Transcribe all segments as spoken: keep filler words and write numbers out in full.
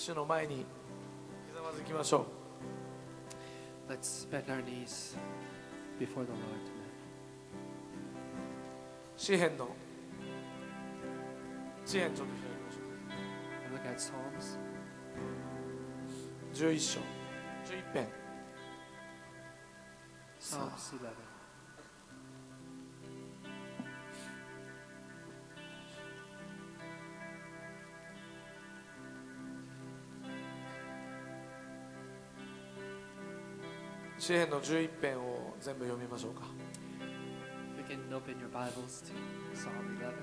主の前にひざまずきましょう。 Let's bend our knees before the Lord tonight. 詩篇の詩篇ちょっと開きましょ And look at Psalms. う。じゅういっ章じゅういち編。さあ Psalms eleven. 詩篇のじゅういち編を全部読みましょうか。 We can open your Bibles to Psalm eleven.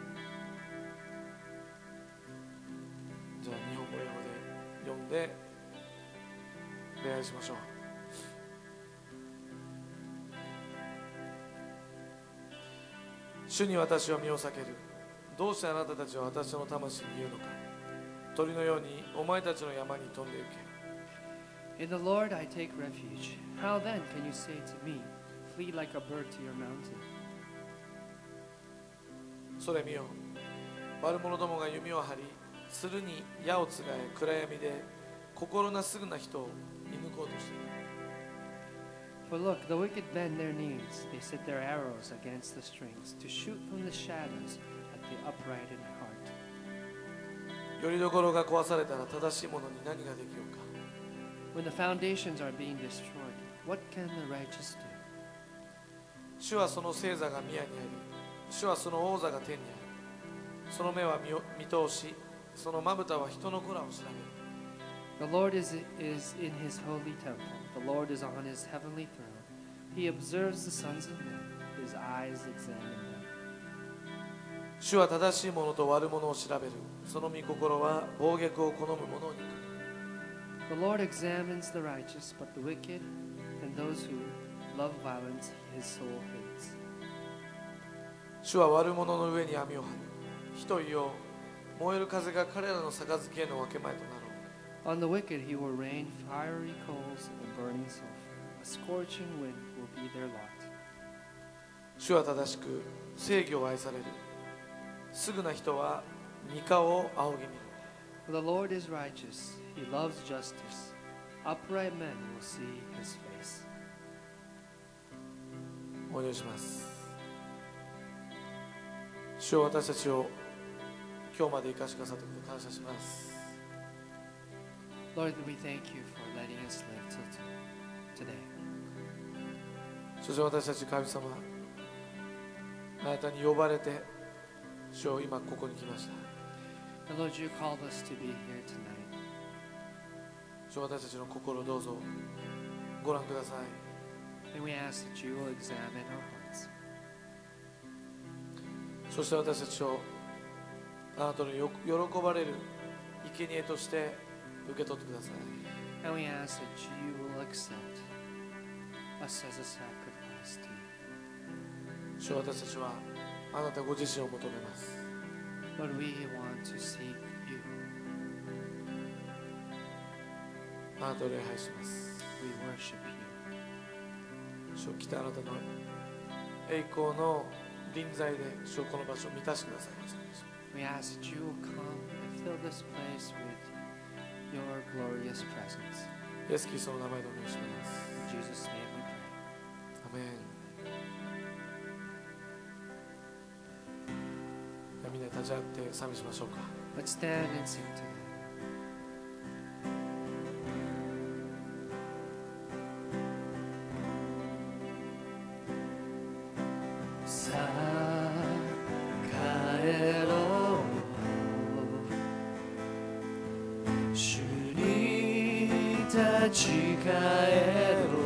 じゃあ日本語英語で読んで礼拝しましょう。主に私は身を避ける。どうしてあなたたちは私の魂に言うのか。鳥のようにお前たちの山に飛んで行け。 In the Lord I take refuge. How then can you say to me, flee like a bird to your mountain? それ見よ。悪者どもが弓を張り、鶴に矢をつがえ、暗闇で心なすぐな人を見抜こうとしている。 For look, the wicked bend their knees. They set their arrows against the strings to shoot from the shadows at the upright in heart. よりどころが壊されたら正しい者に何ができようか。 When the foundations are being destroyed, what can the righteous do? 主はその聖座が宮にあり、主はその王座が天にある。その目は見見通し、そのまぶたは人の子らを調べる。 The Lord is, is in his holy temple. The Lord is on his heavenly throne. He observes the sons of men. His eyes examine them. 主は正しい者と悪者を調べる。その御心は暴虐を好む者を憎む。 The Lord examines the righteous, but the wicked and those who love violence his soul hates. 主は悪者の上に網を張る。人よ、燃える風が彼らの杯への分け前となろう。 On the wicked he will rain fiery coals and burning sulfur. A scorching wind will be their lot. 主は正しく正義を愛される。すぐな人は御顔を仰ぎ見る。 For the Lord is righteous. He loves justice. Upright men will see his face. お祈りします。主よ、私たちを今日まで生かしてくださったことを感謝します。 Lord, we thank you for letting us live till to- today. そして私たち神様、あなたに呼ばれて、主よ、今ここに来ました。 And Lord, you called us to be here tonight. 主よ、私たちの心をどうぞご覧ください。 And we ask that you will examine our hearts. そして私たちをあなたのよ喜ばれる生贄として受け取ってください。 And we ask that you will accept us as a sacrifice to you. 主よ、私たちはあなたご自身を求めます。 Lord, we want to seek you. あなたを礼拝します。 We worship you. 主よ、来てあなたの栄光の臨在で主よ、この場所を満たしてくださいます。 We ask that you will come and fill this place with your glorious presence. イエス・キリストの名前でお願いします。 In Jesus' name we pray. アメン。ではみんな立ち上がって賛美しましょうか。 Let's stand and sing together. さあ帰ろう主に立ち返ろ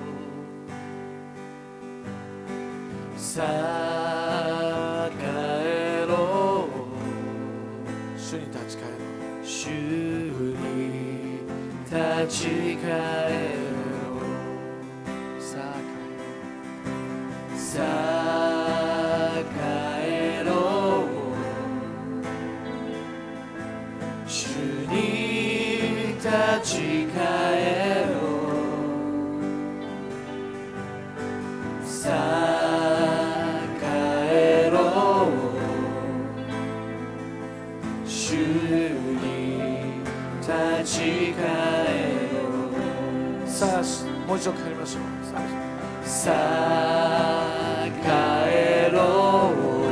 うさあ帰ろう主に立ち返ろう。 主に立ち返ろうさあ帰ろうさあ帰ろう主に立ち返ろうさあ帰ろう主に立ち返ろう。 さあもう一度帰りましょう。 さあ帰ろう。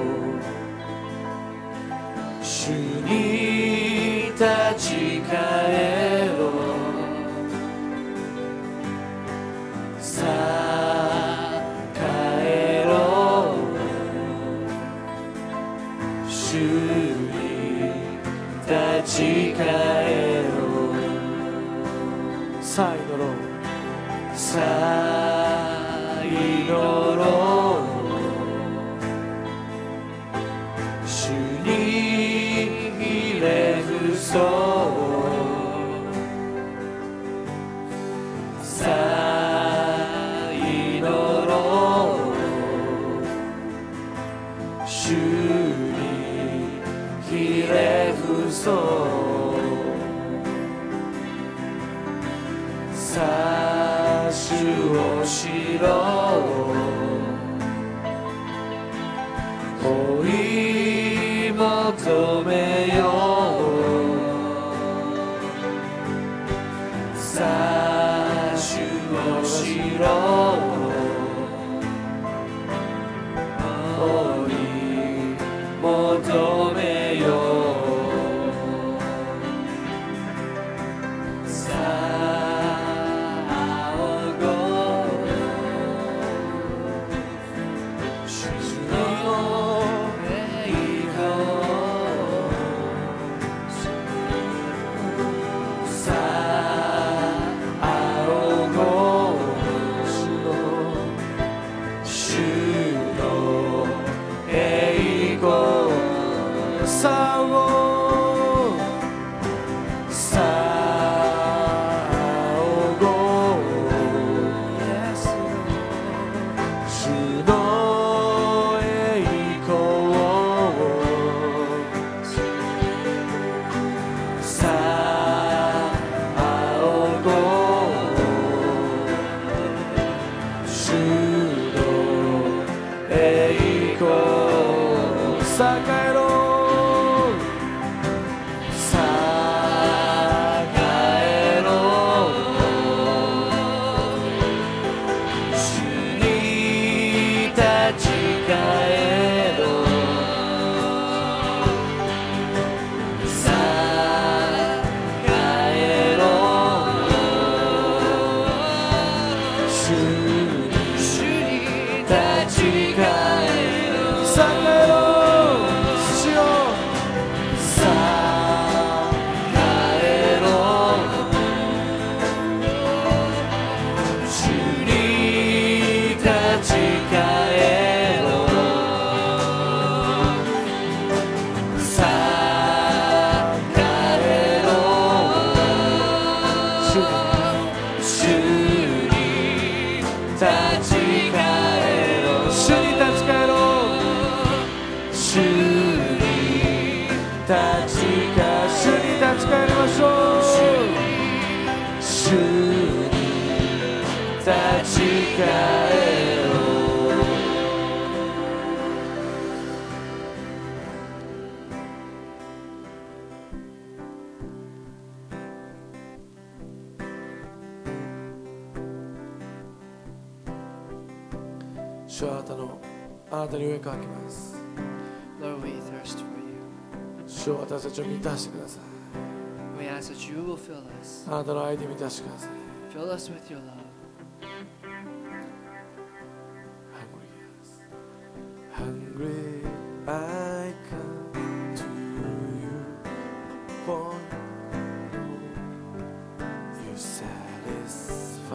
主に立ち返ろう。さあ帰ろう。主に立ち返ろう。 さあ祈ろう。 さあ祈ろう。主にひれ伏そう。さあ祈ろう。主にひれ伏そう。さあ主を知ろう。追い求めよう。さあ主を知ろう。追い求めよう。さあ仰ごう。主の栄光を。さあ仰ごう。主の栄光。さあ仰ごう。さあ仰ごう。主の栄光を。さあ仰ごう。主の栄光。さあ帰ろう。さあ帰ろう。主に立ち返ろう。さあ帰ろう。主に立ち返ろう。さあ帰ろう。主よ。さあ帰ろう。主に立ち返ろう。さあ帰ろう。主に立ち返ろう。主に立ち返ろう。主に立ち返主に立ち返りましょう。主に立ち返ろう。 主はあなたのあなたに上かけます。 Lord, we thirst for you. 主を私たちを満たしてください。 We ask that you will fill us. あなたの愛で満たしてください。 Fill us with your love. Hungry I come to you for you satisfy.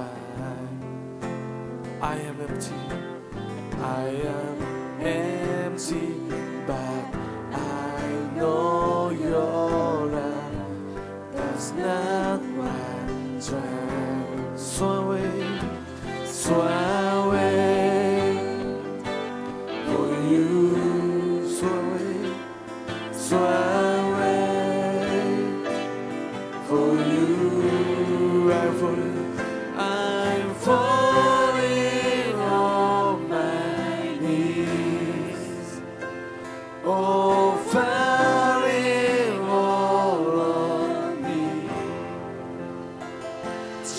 I am empty, I am empty, but I know your love does not run dry. So away, so away for you, so away, so away for you, I'm falling, I'm falling on my knees, oh falling all on me.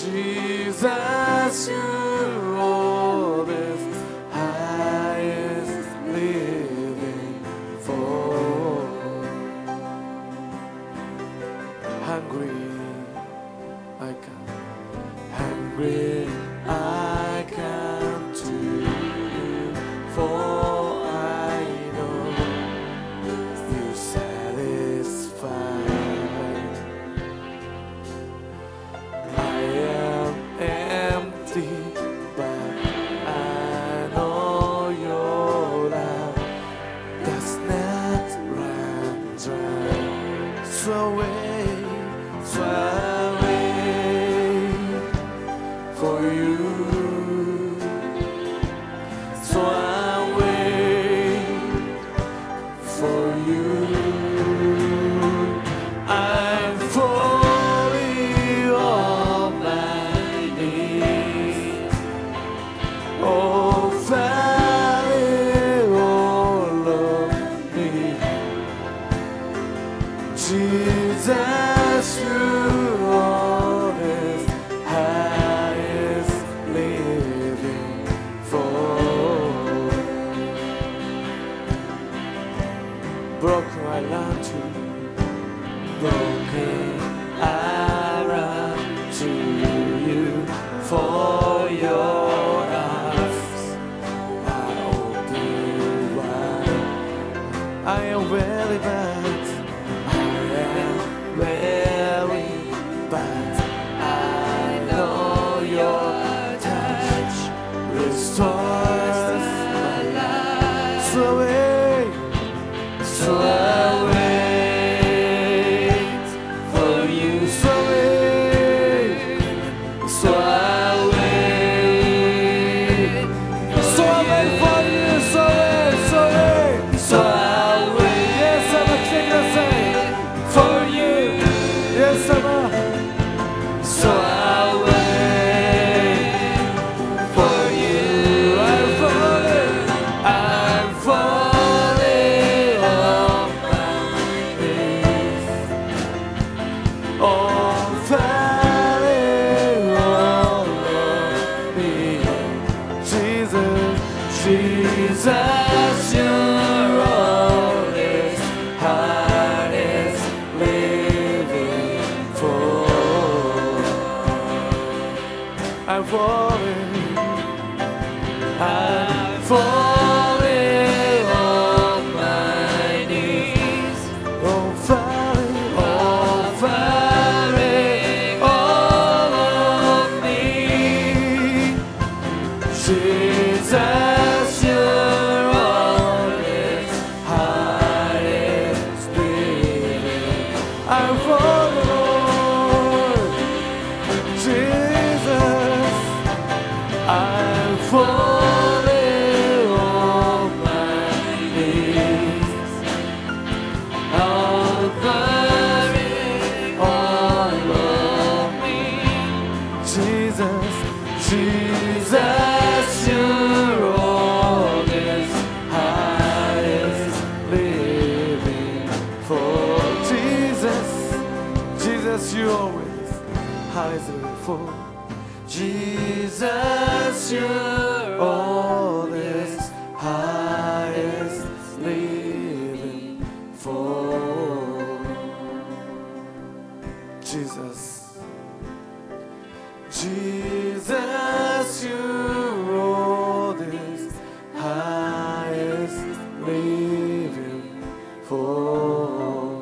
Jesus, your oldest, highest, living for. Hungry I come, hungry I come to you, for I know you satisfy. I am empty, but I know your love does not run dry. So away, so away for you, so away for you. I'm falling on my knees, oh, Father, all of me. Jesus, you honest, highest, living for. Broken I run to, broken I run to you, for your arms are open wide. I am weary, but I am weary, but I know your touch restores my life. So away, so away for you, so away, so away, so away for you, so away, so away, so away. Yes, I'm a king of say for you. Yes, I'm a so away for you. I'm falling, I'm falling on my knees. Oh, falling all of me. Jesus, Jesus, your oldest, hardest, living for. I'm falling, I'm falling on my knees. Oh, falling, oh, falling all of me. Jesus, your oldest, highest, living. I'm falling, Lord. Jesus, I'm falling on my knees. I'm falling all of me. Jesus, Jesus, your oldest, highest, living for. Jesus, Jesus, you always highest, living for. Jesus, your oldest, highest, living for. Jesus, Jesus, your oldest, highest, living for.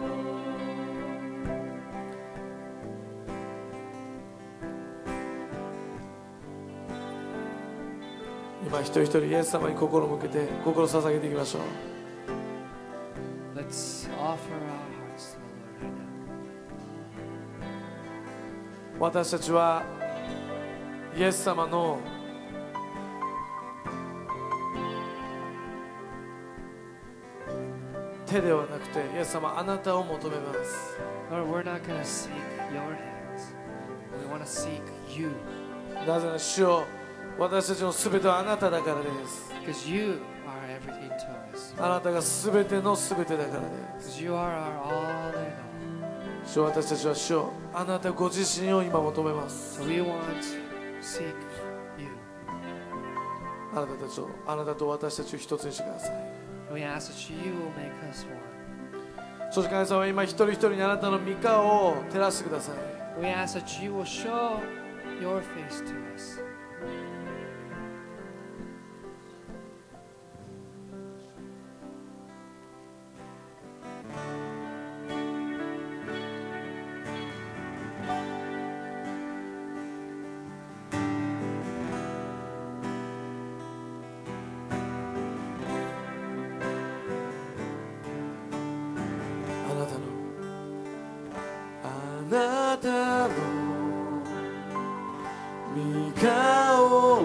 今一人一人イエス様に心を向けて心を捧げていきましょう。 Let's offer our hearts to the Lord right now. 私たちはイエス様の手ではなくてイエス様あなたを求めます。 Lord, we're not going to seek your hands. We want to seek you. なぜなら主よ私たちのすべてはあなただからです。 Because you are everything to us. あなたがすべてのすべてだからです。 Because you are our all in all. 主よ、私たちは主よ、あなたご自身を今求めます。 So we want to seek you. あなたたちを、あなたと私たちを一つにしてください。 We ask that you will make us one. そして神様は今一人一人にあなたの御顔を照らしてください。 We ask that you will show your face to us. あなたの御顔を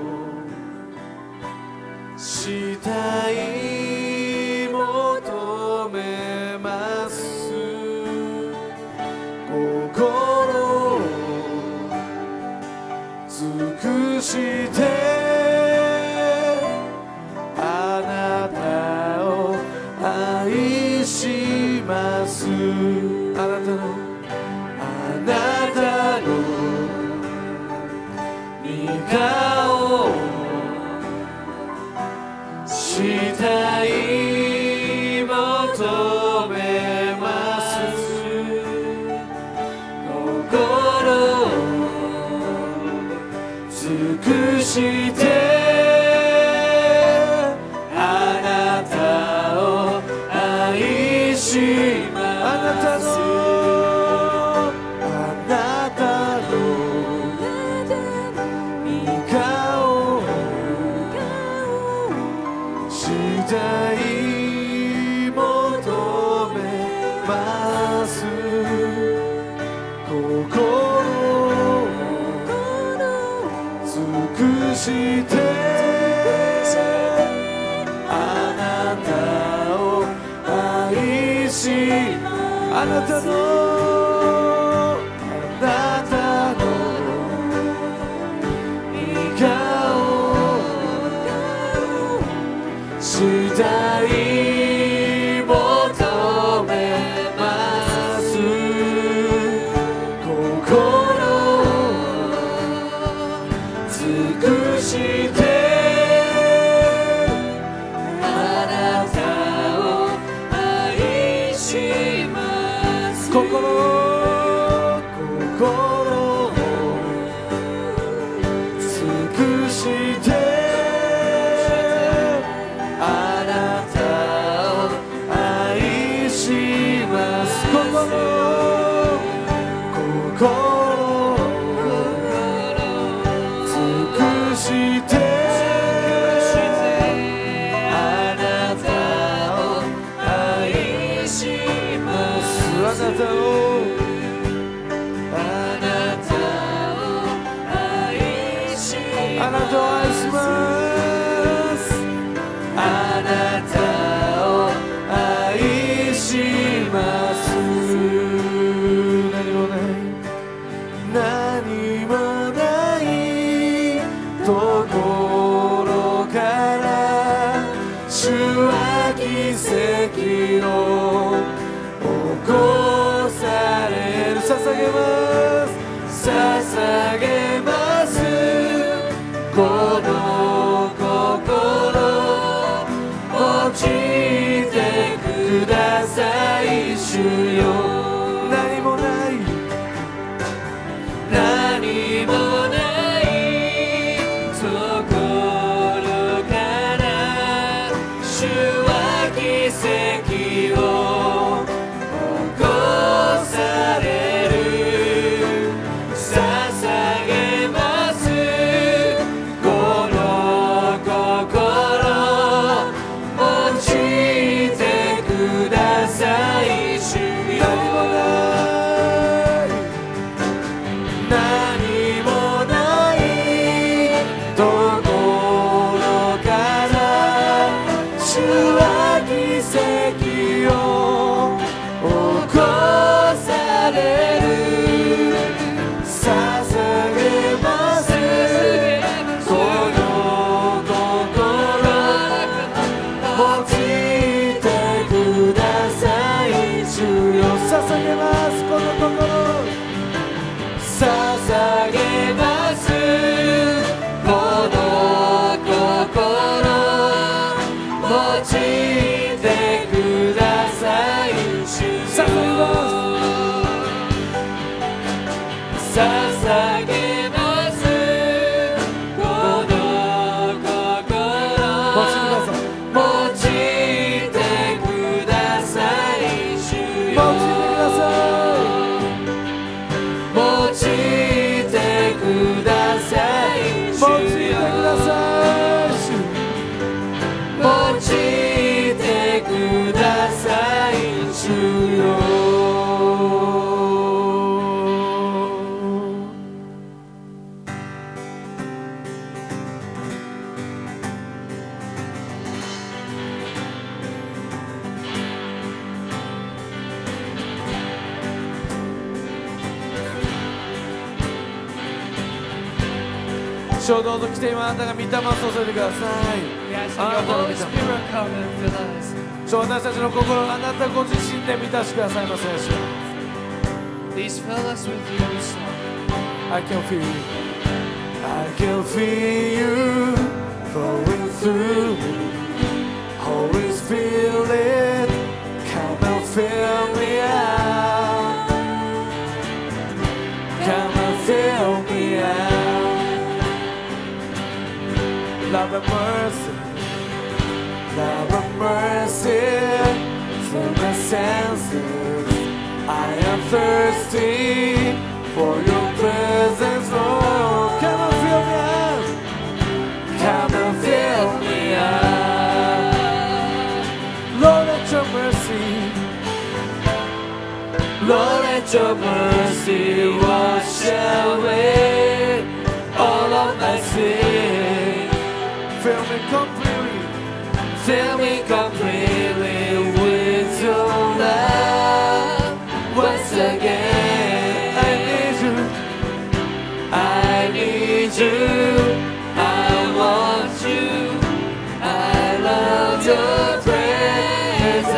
したい求めます。心を尽くしてあなたを愛します。あなたのあなたの御顔をしたい求めます。心を尽くしてあなたを愛します。あなたのしてあなたを愛しあなたのあなたの御顔をしたい求めます心尽くしてあなたを愛します心心を尽くしてあなたを愛します心心してあなたを愛しますあなたをあなたを愛しあなたを愛しますあなたを愛します何もない何もないところから主は奇跡を起こされる捧げます捧げますこの心落ちてください主よ何もない何もないところから主は奇跡を起こされる捧げ捧げますこの心用いてください主よ用いてください主よ用いてください主よ主どうぞ来て今あなたが御霊を注いでください We ask あ that なた your の御 Holy 霊 Spirit come and fill us. 主私たちの心をあなたご自身で満たしてくださいませ主 Please fill us with you, Son. I can feel you I can feel you flowing through me Holy Spirit come and fill me up Come and fill me up Love and mercy Love and mercy Fill my senses I am thirsty for your presence, Lord. Come and fill me up. Come and fill me up. Lord, let your mercy, Lord, let your mercy wash away all of my sin. Fill me completely, fill me completely with your love once again. I need you, I need you, I want you, I love your presence.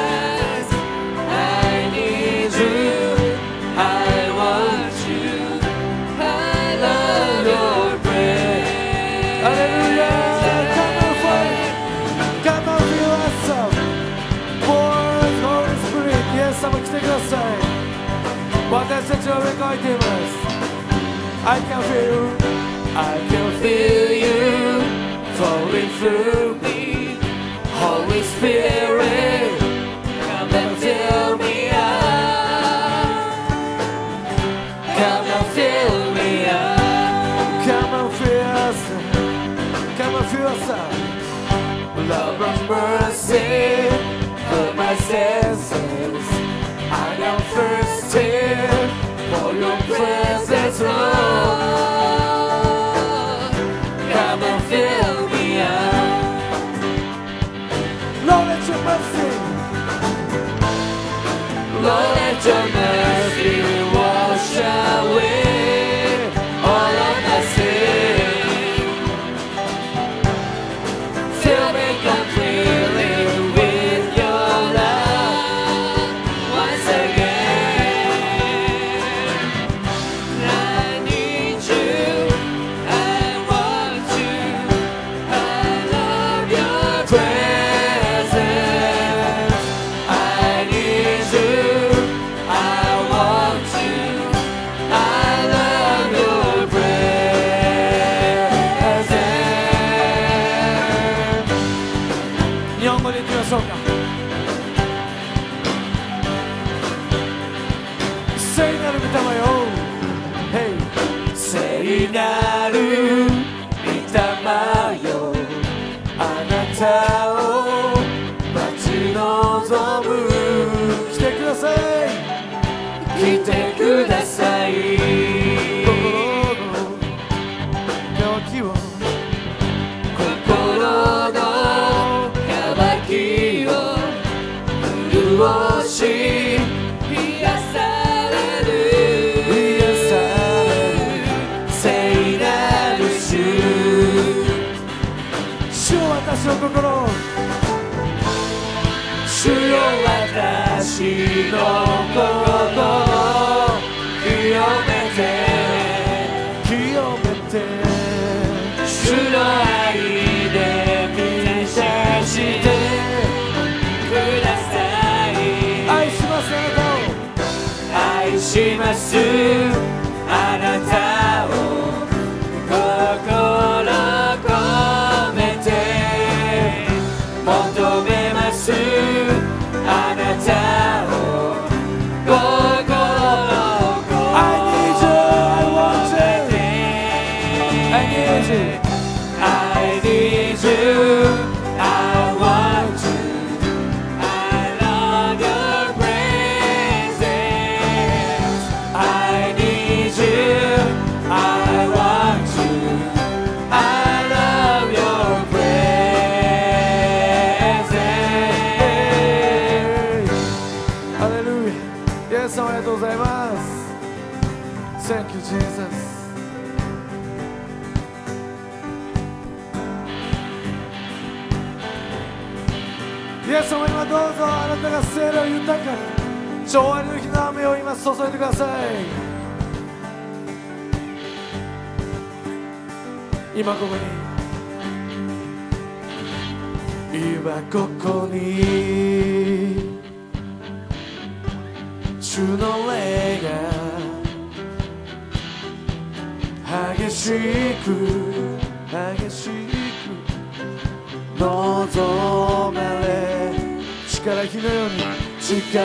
I need you, I want you, I love your presence. Hallelujah! Come on, fight! Come on, feel us up. Pour Holy Spirit, yes, I'm going to take us aside. 私たちは上からいています I can feel you I can feel you flowing through me Holy Spirit come and fill me up Come and fill me up Come and fill us up Come and fill us up Love and mercy fill my senses I am thirsty for your presence, Lord. Come and fill me up. Lord, let your mercy, Lord, let your mercy wash away all of my sin. Fill me completely with your love once again. I need you, I want you, I love your presence. I need you, I want you, I love your presence. 日本語で言ってみましょうか。聖なる御霊よ、Hey、聖なる御霊よ、あなたを待ち望む。来てください、来てください。心の渇きを、心の渇きを潤し癒される癒される聖なる主主よ私の心主よ私の心清めて清めて主の愛で満たしてください愛しますあなたを愛します愛 Thank you, Jesus. イエス様、今どうぞあなたが聖霊を豊かに勝利の日の雨を今注いでください。今ここに、今ここに主の霊が激しく激しく望まれ、力火のように力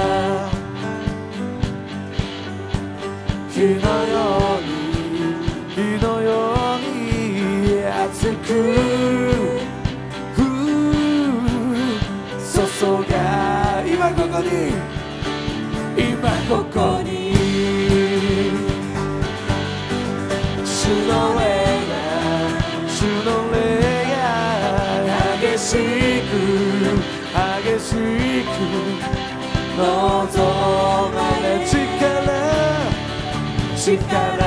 火のように火のように熱く注が、今ここに今ここに主の霊が主の霊が激しく激しく望まれ、力力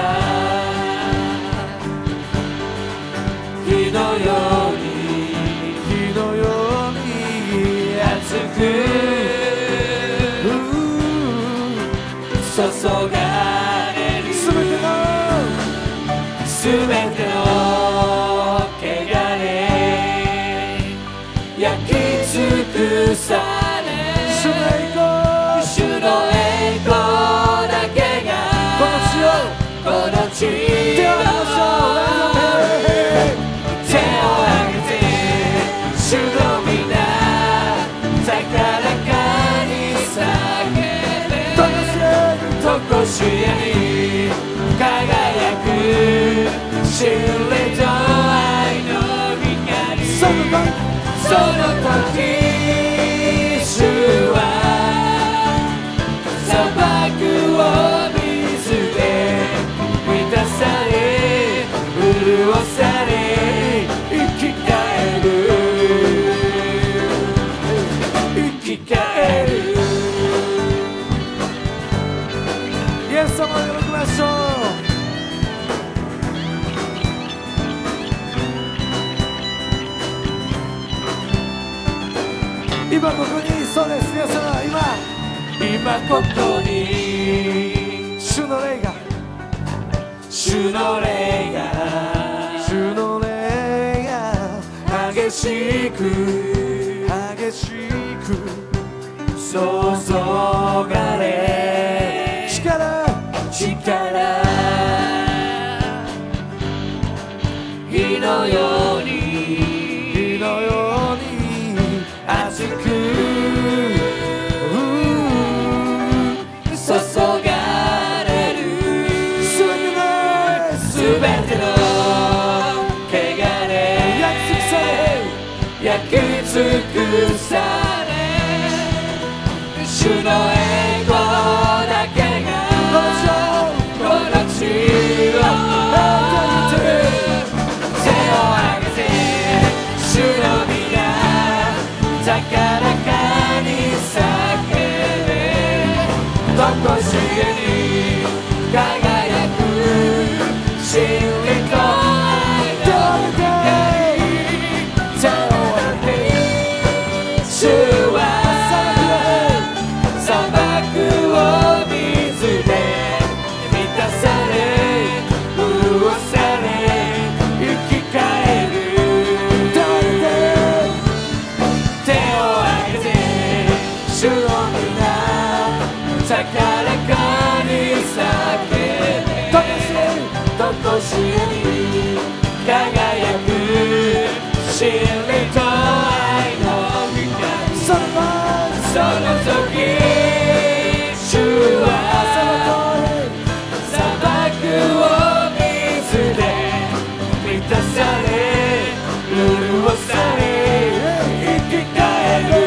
火のように火のように熱く注がれる、すべてのすべての汚れ焼き尽くされ、主の栄光主の栄光だけがこの地をこの地を手を挙げましょう。手を挙げて主の皆高らかに叫べ、とこしえに輝く真理と愛の光、その時その時主は砂漠を水で満たされ潤され生き返る生き返る、イエス様を喜びましょう。今ここに、そうです、皆様、今今ここに主の霊が主の霊が主の霊が激しく激しく注がれ、力力火のように火のように熱く注がれる、すべてのすべての汚れ焼き尽くされ、主の栄光だけがこの地を手を挙げて主の皆高らかに叫べ、とこしえに輝く真理と愛の光、手を挙げて主は砂漠を水で満たされ潤され生き返る、手を挙げて主の皆高らかに叫べ、とこしえに輝く真理と愛の光、その時主は砂漠を水で満たされ潤され生き返る、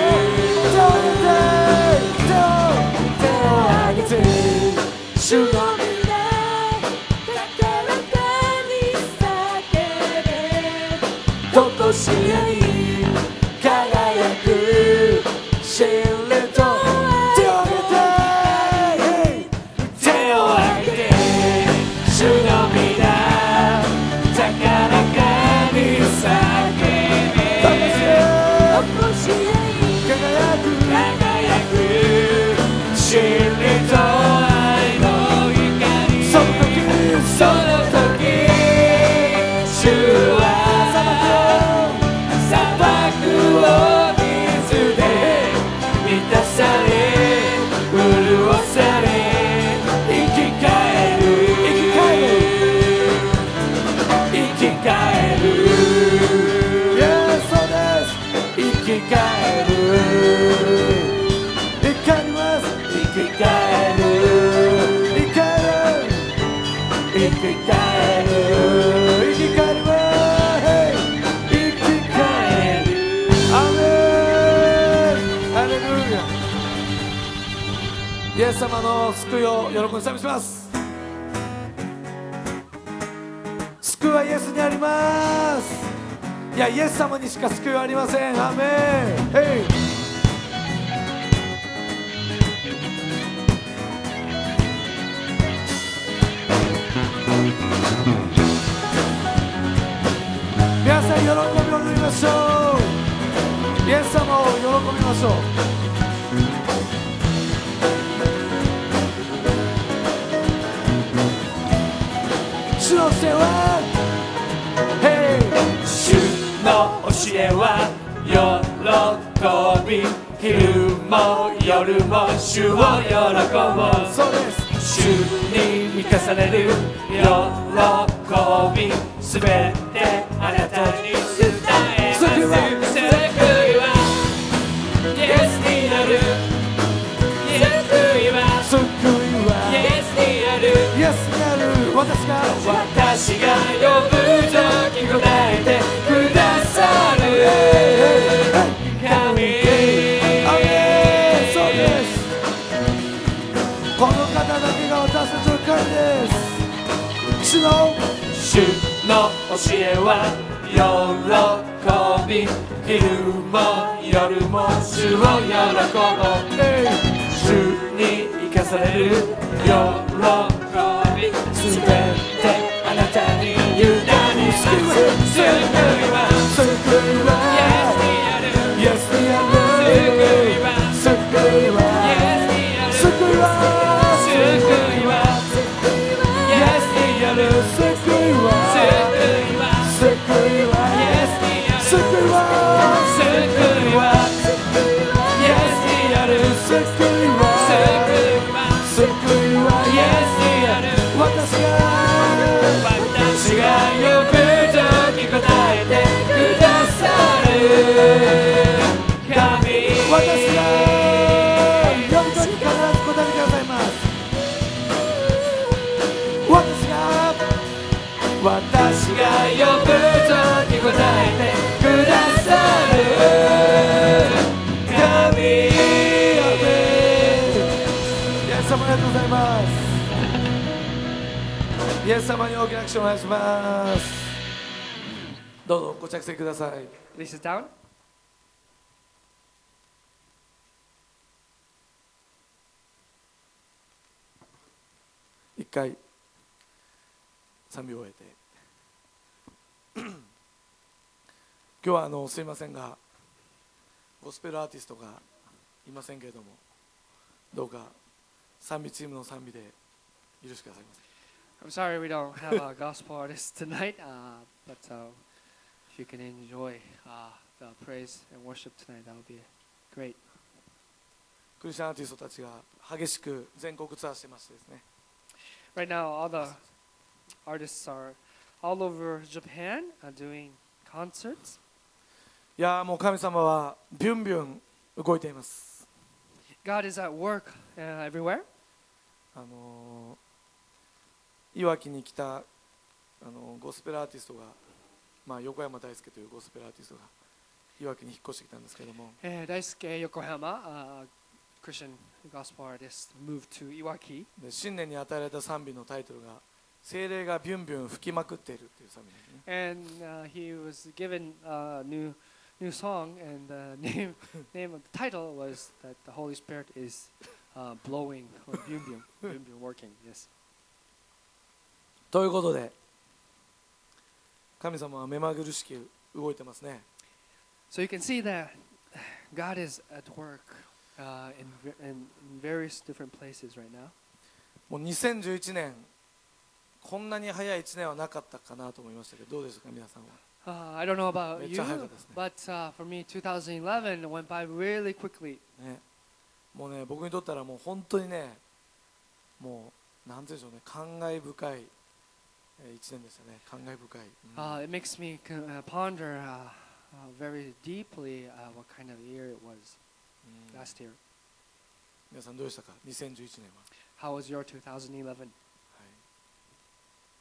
手を挙げて主の皆高らかに叫べ、とこしえに輝く真理と手を挙げて手を挙げて生き返る生き返るわ生き返るアーメンハレルヤイエス様の救いを喜んで賛美します。救いはイエスにあります。いやイエス様にしか救いはありません。アーメンヘイ皆さん喜びを踊りましょう。イエス様を喜びましょう。主の教えは主の教えは喜び昼も夜も主を喜ぼう。そうです。主に満たされる喜びすべてあなたに伝えます。救いはイエスになる。救いは救いはイエスになる。イエスになる。私が私が呼ぶとき答えてくださる神。アメン。そうです。この方だけが私たちの神です。主の主の教えは喜び昼も夜も主を喜ぼう。主に生かされる喜びすべてあなたに委ねます。救いは救いはイエスにある。イエスにある。救いはイエスにある。救いは救いはイエスにある。救いは救いはイエスにある。救いは救いはイエスにある。救いは救いはイエスにある。私が私が呼ぶとき答えてくださる神。私が呼ぶとき必ず答えてくださいます。私が私が呼ぶとき答えてくださる神。アメン。イエス様ありがとうございます。イエス様に大きな拍手をお願いします。どうぞご着席ください。 Please sit down. 一回賛美を終えて今日はあのすいませんがゴスペルアーティストがいませんけれども、どうか賛美チームの賛美で許してくださいませ。 I'm sorry we don't have a gospel artist tonight, uh, but uh, if you can enjoy uh, the praise and worship tonight, that would be great. クリスチャンアーティストたちが激しく全国ツアーしてましてですね。 Right now, all the artists are all over Japan uh, doing concerts. いやーもう神様はビュンビュン動いています。 God is at work uh, everywhere. あのー、いわきに来たあのゴスペルアーティストが、まあ、横山大輔というゴスペルアーティストがいわきに引っ越してきたんですけれども、 Uh, Daisuke Yokohama, uh, Christian gospel artist, moved to Iwaki. で新年に与えられた賛美のタイトルが聖霊がビュンビュン吹きまくっているという賛美ですね。 And uh, he was given a new new song, and the name name of the title was that the Holy Spirit is uh, blowing or byum byum byum byum working. Yes. ということで神様は目まぐるしく動いてますね。 So you can see that God is at work uh, in, in in various different places right now. もうにせんじゅういちねんこんなに早いいちねんはなかったかなと思いましたけど、どうですか皆さんは。 Uh, I don't know about you, めっちゃ早かったですね。 but uh, for me, twenty eleven went by really quickly. ね、もうね僕にとったらもう本当にね、もうなんていうんでしょうね、感慨深いいちねんでしたね。感慨深い。うん Uh, it makes me con- uh, ponder uh, uh, very deeply uh, what kind of year it was うん last year. 皆さんどうでしたかにせんじゅういちねんは。 How was your twenty eleven? はい、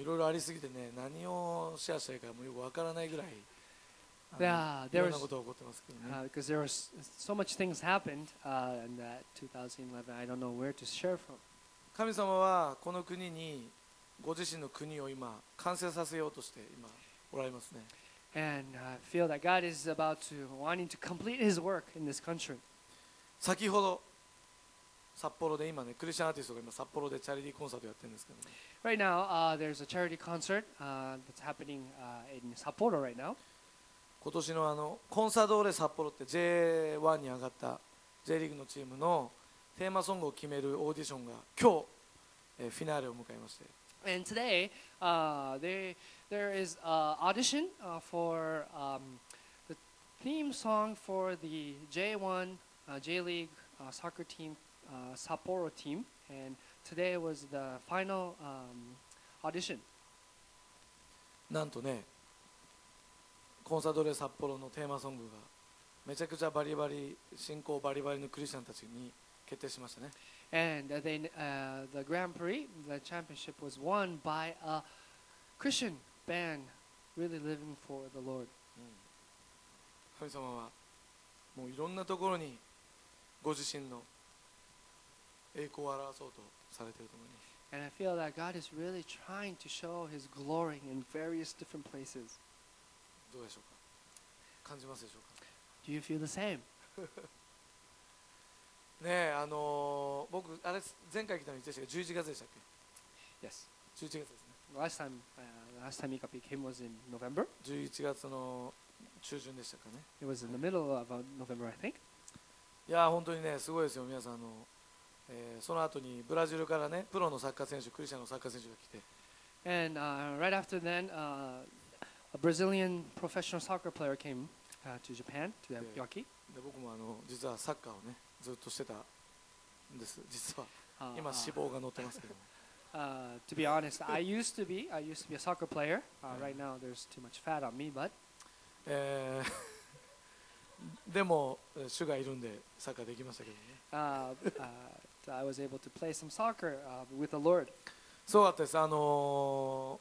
ろいろありすぎてね、何をシェアしたいかもよくわからないぐらい、あの Yeah, い there ろんな was ことが起こってますけどね。 uh, because there was so much things happened uh, in that two thousand eleven. I don't know where to share from. 神様はこの国にご自身の国を今完成させようとして今おられますね。 And I feel that God is about to wanting to complete His work in this country. 先ほど札幌で今ね、クリスチャンアーティストが今札幌でチャリティーコンサートやってるんですけどね、 Right now, uh, there's a charity concert uh, that's happening uh, in Sapporo right now. 今年のあのコンサドーレ札幌って ジェイワン に上がった J リーグのチームのテーマソングを決めるオーディションが今日、えーフィナーレを迎えまして、 And today, uh, they, there is an audition uh, for um, the theme song for the J one uh, J League uh, soccer team, uh, Sapporo team. And today was the final um, audition. なんとね、コンサドーレ札幌のテーマソングがめちゃくちゃバリバリ信仰バリバリのクリスチャンたちに決定しましたね。 And uh, they, uh, the Grand Prix, the championship, was won by a Christian band really living for the Lord. 神様はもういろんなところにご自身の栄光を表そうとされていると思います。 And I feel that God is really trying to show His glory in various different places. どうでしょうか、感じますでしょうか。 Do you feel the same? ねえ、あのー僕あれ前回来たのいつでしたっけ、じゅういちがつでしたっけ。 Yes. じゅういちがつですね。 Last time, uh, last time Ikapi came was in November. じゅういちがつの中旬でしたかね。 It was in the middle of uh, November, I think. いやー本当にねすごいですよ皆さん。あの、えーその後にブラジルからねプロのサッカー選手、クリスチャンのサッカー選手が来て、 And uh, right after then, uh, a Brazilian professional soccer player came uh, to Japan, to Yeah. Yoki. で僕もあの実はサッカーをねずっとしてたんです実は。 Uh, 今 uh, 脂肪が乗ってますけど、 uh, to be honest, I used to be. I used to be a soccer player. Uh, Yeah. right now, there's too much fat on me, but えーでも主がいるんでサッカーできましたけどね。 uh, uh, I was able to play some soccer uh, with the Lord. そうだったです。あの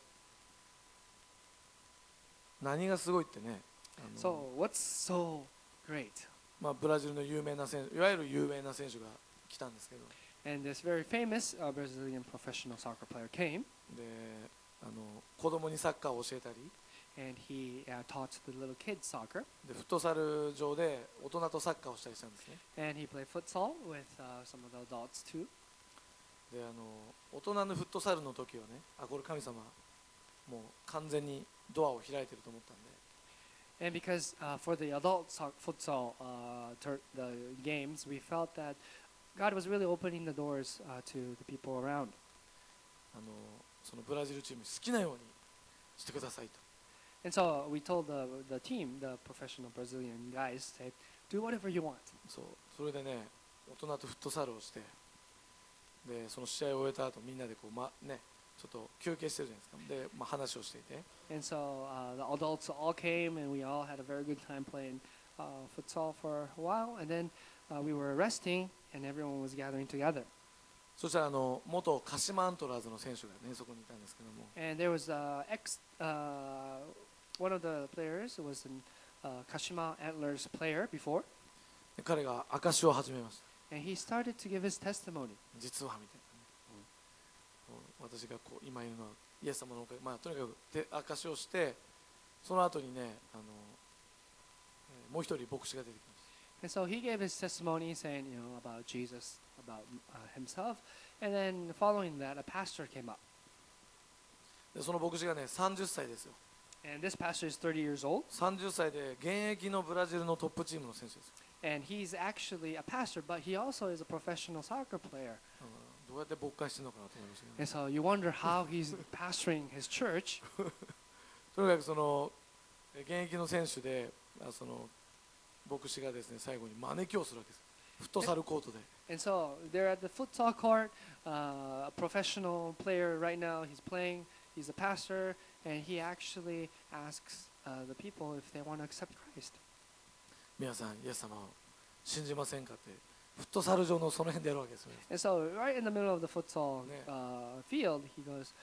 ー何がすごいってね、あの So what's so great? まあ、ブラジルの有名な選手、いわゆる有名な選手が来たんですけど、 And this very famous uh, Brazilian professional soccer player came, であの子供にサッカーを教えたり、 and he uh, taught the little kids soccer, でフットサル場で大人とサッカーをしたりしたんですね。 and he played futsal with uh, some of the adults too. であの大人のフットサルの時はね、あこれ神様もう完全にドアを開いてると思ったんで、 And because uh, for the adult so- futsal uh, tur- the games, we felt that God was really opening the doors uh, to the people around. あのそのブラジルチーム好きなようにしてくださいと。 And so we told the, the team, the professional Brazilian guys, say, do whatever you want. そうそれでね大人とフットサルをして、でその試合を終えた後みんなでこう、まね、ちょっと休憩してるじゃないですか。で、まあ、話をしていて、 And so uh, the adults all came, and we all had a very good time playing uh, futsal for a while. And then uh, we were resting, and everyone was gathering together. そしたらあの元鹿島アントラーズの選手がねそこにいたんですけども、 And there was uh, ex, uh, one of the players was an uh, Kashima Antlers player before, で彼が証しを始めました。 and he started to give his testimony. 実はみたいなね、もう私がこう今いるのはイエス様のおかげ、まあ、とにかく手証しをして、その後にねあの、えーもう一人牧師が出てきました。 And so he gave his testimony saying, you know, about Jesus, about uh, himself. And then following that, a pastor came up. でその牧師がねさんじゅっさいですよ。 And this pastor is thirty years old. さんじゅっさいで現役のブラジルのトップチームの選手ですよ。 And he's actually a pastor, but he also is a professional soccer player. うんどうやって勃会してるのかなと思いましたけど、 And so you wonder how he's pastoring his church. とにかくそのえ現役の選手であその牧師がですね最後に招きをするわけです。フットサルコートで。 And so they're at the futsal court, uh, a professional player right now, he's playing, he's a pastor, and he actually asks uh, the people if they want to accept Christ. 皆さんイエス様を信じませんかってフットサル場のその辺でやるわけですよね。 And so right in the middle of the futsal Yeah. uh, field, he goes,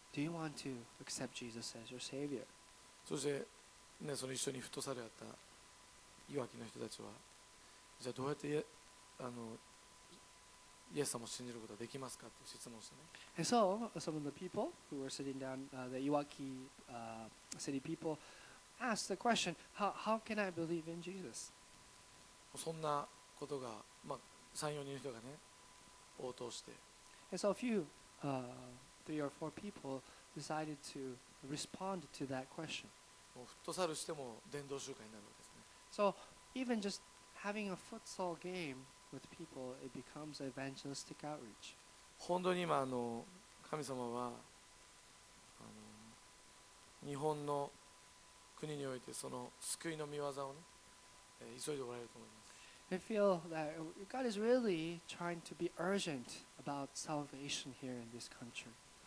Do you want to accept Jesus as your Savior? そして、ね、その一緒にフットサルやったいわきの人たちは、じゃあどうやってイエあのイエス様を信じることができますかって質問をしてね。 And so, some of the people who were sitting down, uh, the Iwaki uh, city people, asked the question, how, how can I believe in Jesus? そんなことが、まあ、さん、よにんの人がね、応答して、 And so a few, uh, three or four people decided to respond to that question. もうフットサルしても伝道集会になるわけですね。 So even just having a futsal game with people, it becomes evangelistic outreach. 本当に今あの神様はあの日本の国においてその救いの御業をね、えー急いでおられると思います。 I feel that God is really trying to be urgent about salvation here in this country.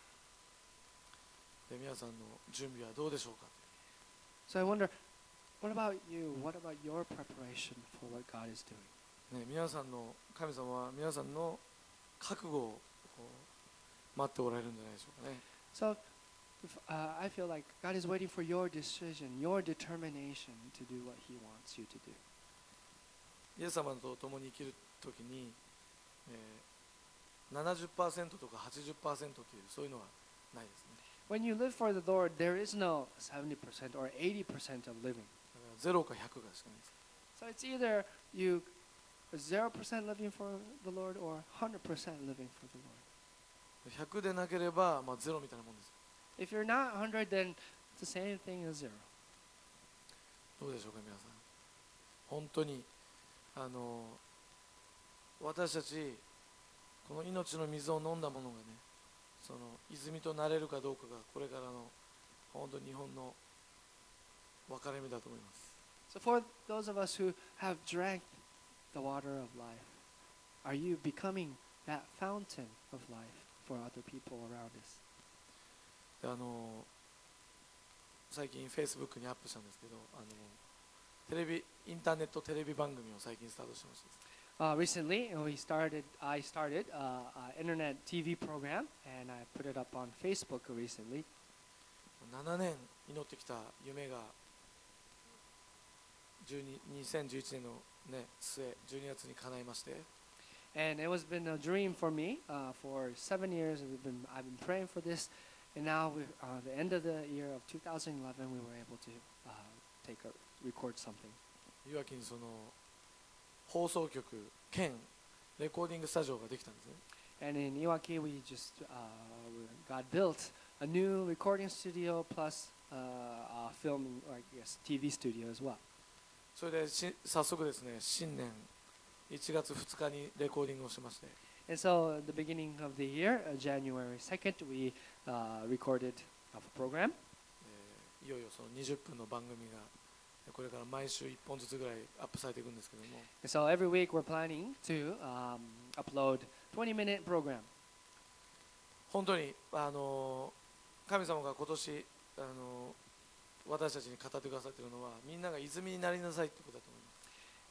で皆さんの準備はどうでしょうか。 So I wonder, what about you? What about your preparation for what God is doing? ね、皆さんの神様は皆さんの覚悟を待っておられるんじゃないでしょうかね。 So if, uh, I feel like God is waiting for your decision, your determination to do what He wants you to do. イエス様と共に生きるときに、えー、ななじゅっパーセント とか はちじゅっパーセント というそういうのはないですね。 When you live for the Lord, there is no seventy percent or eighty percent of living. だからゼロかひゃくがしかないです。 So it's either you are zero percent living for the Lord or one hundred percent living for the Lord. ひゃくでなければ、まあ、ゼロみたいなもんです。 If you're not one hundred, then it's the same thing as zero. どうでしょうか皆さん。本当にあの私たちこの命の水を飲んだものがね、その泉となれるかどうかがこれからの本当に日本の分かれ目だと思います。 So for those of us who have drank the water of life, are you becoming that fountain of life for other people around us? であの最近 Facebook にアップしたんですけど、あのテレビインターネットテレビ番組を最近スタートしました。 Uh, recently, we started. I started uh, an internet T V program, and I put it up on Facebook recently. ななねん祈ってきた夢がにせんじゅういちねんの、ね、末じゅうにがつに叶いまして、 And it was been a dream for me uh, for seven years. We've been, I've been praying for this, and now we, uh, the end of the year of two thousand eleven, we were able to uh, take a record something. いわきにその放送局兼レコーディングスタジオができたんですね。 And in Iwaki, we just uh, we got built a new recording studio plus uh, a film, or I guess T V studio as well. それでし早速ですね、新年いちがつふつかにレコーディングをしまして、 And so, at the beginning of the year, uh, January second, we uh, recorded a program. えーいよいよそのにじゅっぷんの番組がこれから毎週いっぽんずつぐらいアップされていくんですけども、 And so every week we're planning to um, upload twenty minute program. 本当にあの神様が今年あの私たちに語ってくださっているのは、みんなが泉になりなさいということだと思います。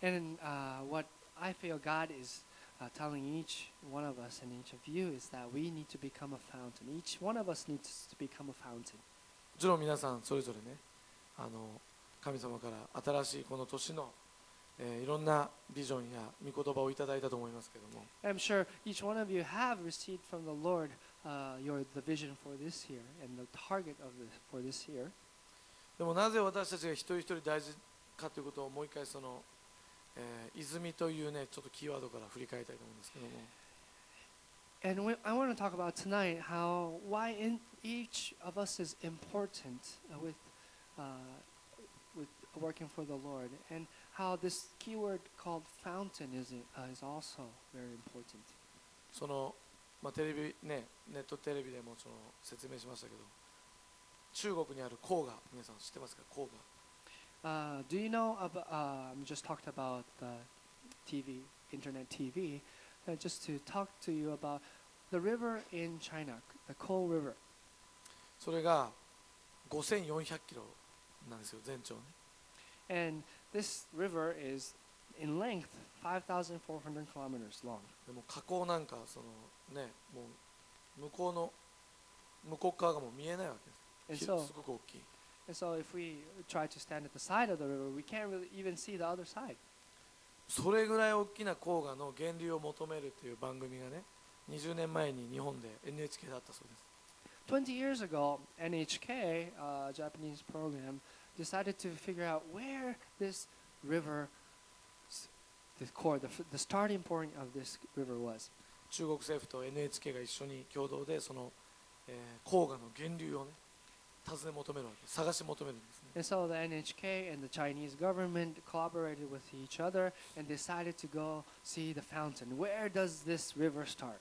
And uh, what I feel God is uh, telling each one of us and each of you is that we need to become a fountain. Each one of us needs to become a fountain. もちろん皆さんそれぞれね、あの神様から新しいこの年の、えーいろんなビジョンや御言葉をいただいたと思いますけども、 I'm sure each one of you have received from the Lord uh, your the vision for this year and the target of this for this year. でもなぜ私たちが一人一人大事かということをもう一回その、えー泉というねちょっとキーワードから振り返りたいと思うんですけども、 And we, I want to talk about tonight how why in each of us is important uh, with uh, with working for the Lord, and how this keyword called fountain is uh, is also very important. その、まあ、テレビねネットテレビでもその説明しましたけど、中国にある黄河、皆さん知ってますか？黄河。 Uh, do you know about? Uh, I'm just talked about the T V, internet T V, uh, just to talk to you about the river in China, the Coal River. それがごせんよんひゃくキロなんですよ、全長ね。 And this river is in length five thousand four hundred kilometers long. でも河口なんかそのねもう向こうの向こう側がもう見えないわけです。 And so- すごく大きい。 And so if we try to stand at the side of the river, we can't really even see the other side. それぐらい大きな黄河の源流を求めるという番組がね、にじゅうねんまえに日本で エヌエイチケー だったそうです。 twenty years ago, N H K, a Japanese program, decided to figure out where this river, the core, the, the starting point of this river was. 中国政府と エヌエイチケー が一緒に共同でその、えー、黄河の源流をね尋ね求めるわけ、探し求めるんですね。 And so the N H K and the Chinese government collaborated with each other and decided to go see the fountain. Where does this river start?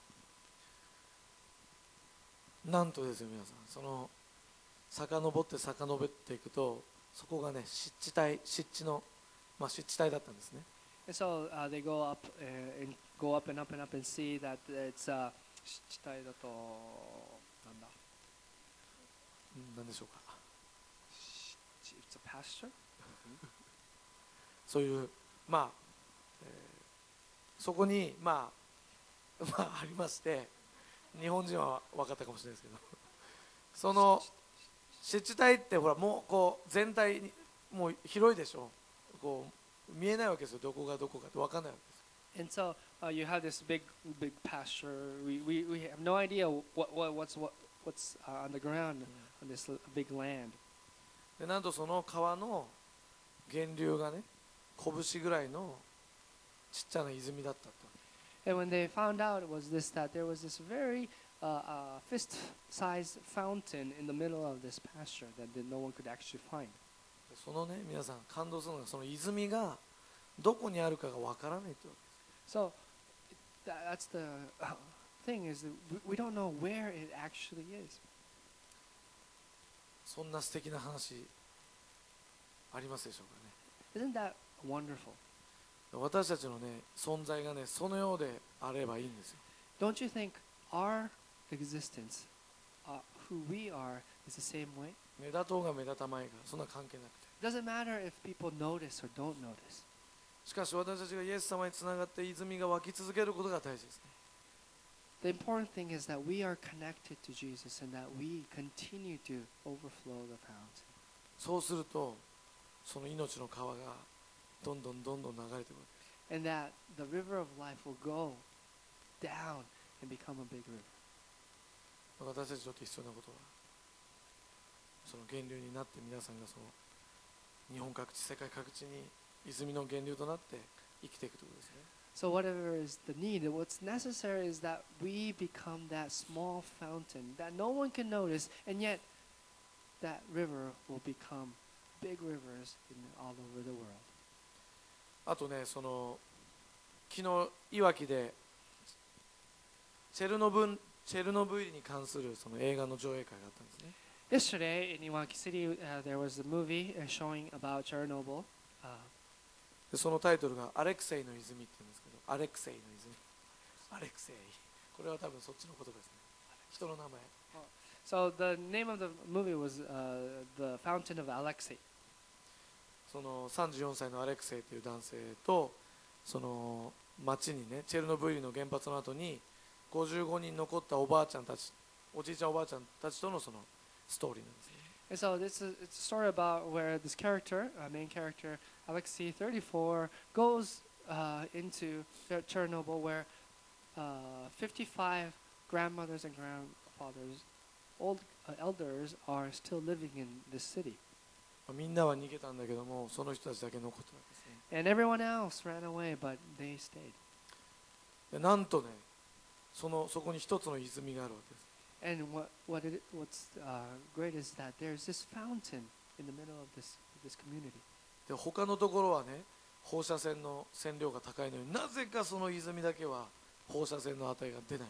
なんとですよ皆さん、その遡って遡っていくと、そこがね湿地帯、湿地の、まあ、湿地帯だったんですね。 And so uh, they go up uh, and go up and up and up and see that it's uh, 湿地帯だとなんだうん何でしょうか。 It's a pasture? そういうまあ、えーそこにまあまあありまして、日本人は分かったかもしれないですけど、その湿地帯ってほらもうこう全体にもう広いでしょ。こう見えないわけですよ。どこがどこかって分かんないわけです。 And so uh, you have this big, big pasture. We, we, we have no idea what, what, what's, what, what's uh, on the ground on this l- big land. でなんとその川の源流がね拳ぐらいのちっちゃな泉だったと。 And when they found out, it was this that there was this very uh, uh, fist-sized fountain in the middle of this pasture that, that no one could actually find. そのね皆さん感動するのがその泉がどこにあるかがわからないというわけです。 So that, that's the uh, thing is that we, we don't know where it actually is. そんな素敵な話ありますでしょうかね。 Isn't that wonderful? 私たちのね存在がねそのようであればいいんですよ。 Don't you think our existence, uh, who we are, is the same way? 目立とうが目立たまいがそんな関係なくて、 It doesn't matter if people notice or don't notice. しかし私たちがイエス様につながって泉が湧き続けることが大事ですね。 The important thing is that we are connected to Jesus and that we continue to overflow the fountain. そうするとその命の川がどんどんどんどん流れてくる。 And that the river of life will go down and become a big river. 私たちにとって必要なことはその源流になって、皆さんがその日本各地世界各地に泉の源流となって生きていくということですね。 So whatever is the need, what's necessary is that we become that small fountain that no one can notice, and yet that river will become big rivers in all over the world. あとね、その昨日いわきでチェルノブチェルノブイリに関するその映画の上映会があったんですね。 Yesterday in Iwaki City, uh, there was a movie uh, showing about Chernobyl. Uh, でそのタイトルがアレクセイの泉って言うんですけど、アレクセイの泉、アレクセイ、これは多分そっちの言葉ですね。人の名前。 so the name of the movie was uh, The Fountain of Alexei. そのさんじゅうよんさいのアレクセイという男性とその町にねチェルノブイリの原発の後にごじゅうごにん残ったおばあちゃんたち、おじいちゃんおばあちゃんたちとのそのストーリーなんですね。 And so this is it's a story about where this character, uh, main character Alexei thirty-four, goes uh, into Chernobyl, where uh, fifty-five grandmothers and grandfathers, old uh, elders, are still living in this city. みんなは逃げたんだけども、その人たちだけ残ったわけですね。 And everyone else ran away, but they stayed. でなんとね、そのそこに一つの泉があるわけです。 And what what it, what's uh, great is that there's this fountain in the middle of this this community. で他のところはね、放射線の線量が高いのになぜかその泉だけは放射線の値が出ない。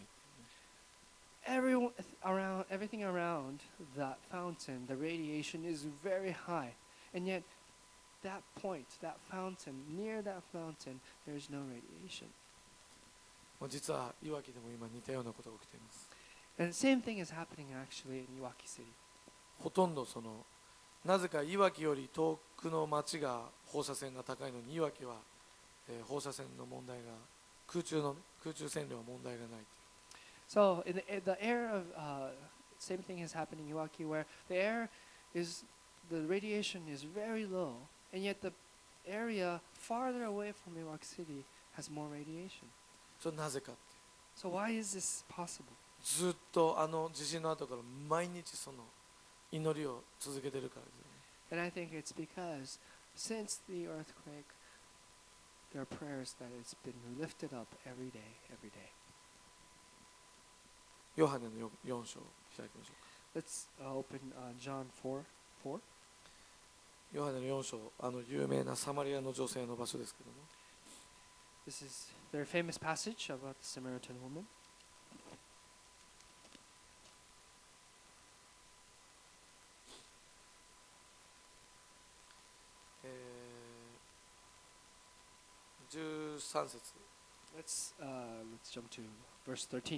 Everyone around, everything around that fountain, the radiation is very high, and yet that point, that fountain, near that fountain, there's no radiation. まあ実はいわきでも今似たようなことが起きています。 And the same thing is happening actually in Iwaki City. ほとんどそのなぜかいわきより遠くの町が放射線が高いのにいわきは、えー放射線の問題が空中の、ね、空中線量は問題がない。 So in the, in the air of uh, same thing has happened in Iwaki, where the air is, the radiation is very low, and yet the area farther away from Iwaki City has more radiation. それなぜかって、 So why is this possible? ずっとあの地震の後から毎日その祈りを続けてるからですよね。 And I think it's because since the earthquake, there are prayers that it's been lifted up every day, every day. ヨハネのよん章を開きましょうか。 Let's uh, open uh, John four, four. ヨハネのよん章、あの有名なサマリアの女性の場所ですけども、 This is a very famous passage about the Samaritan woman. えー、じゅうさん節、 Let's uh, let's jump to verse thirteen.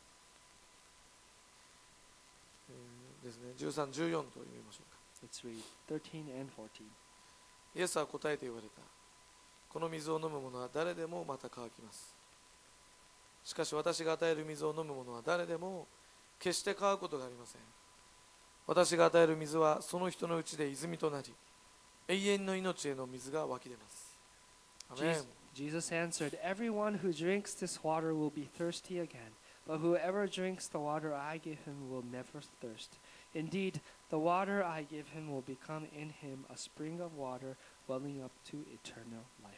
えーですね、じゅうさん、じゅうよんと読みましょうか。 Let's read thirteen and fourteen. イエスは答えて言われた。この水を飲む者は誰でもまた乾きます。しかし私が与える水を飲む者は誰でも決して乾くことがありません。私が与える水はその人のうちで泉となり、永遠の命への水が湧き出ます。アメン。 Jesus, Jesus answered, "Everyone who drinks this water will be thirsty again, but whoever drinks the water I give him will never thirst. Indeed, the water I give him will become in him a spring of water welling up to eternal life."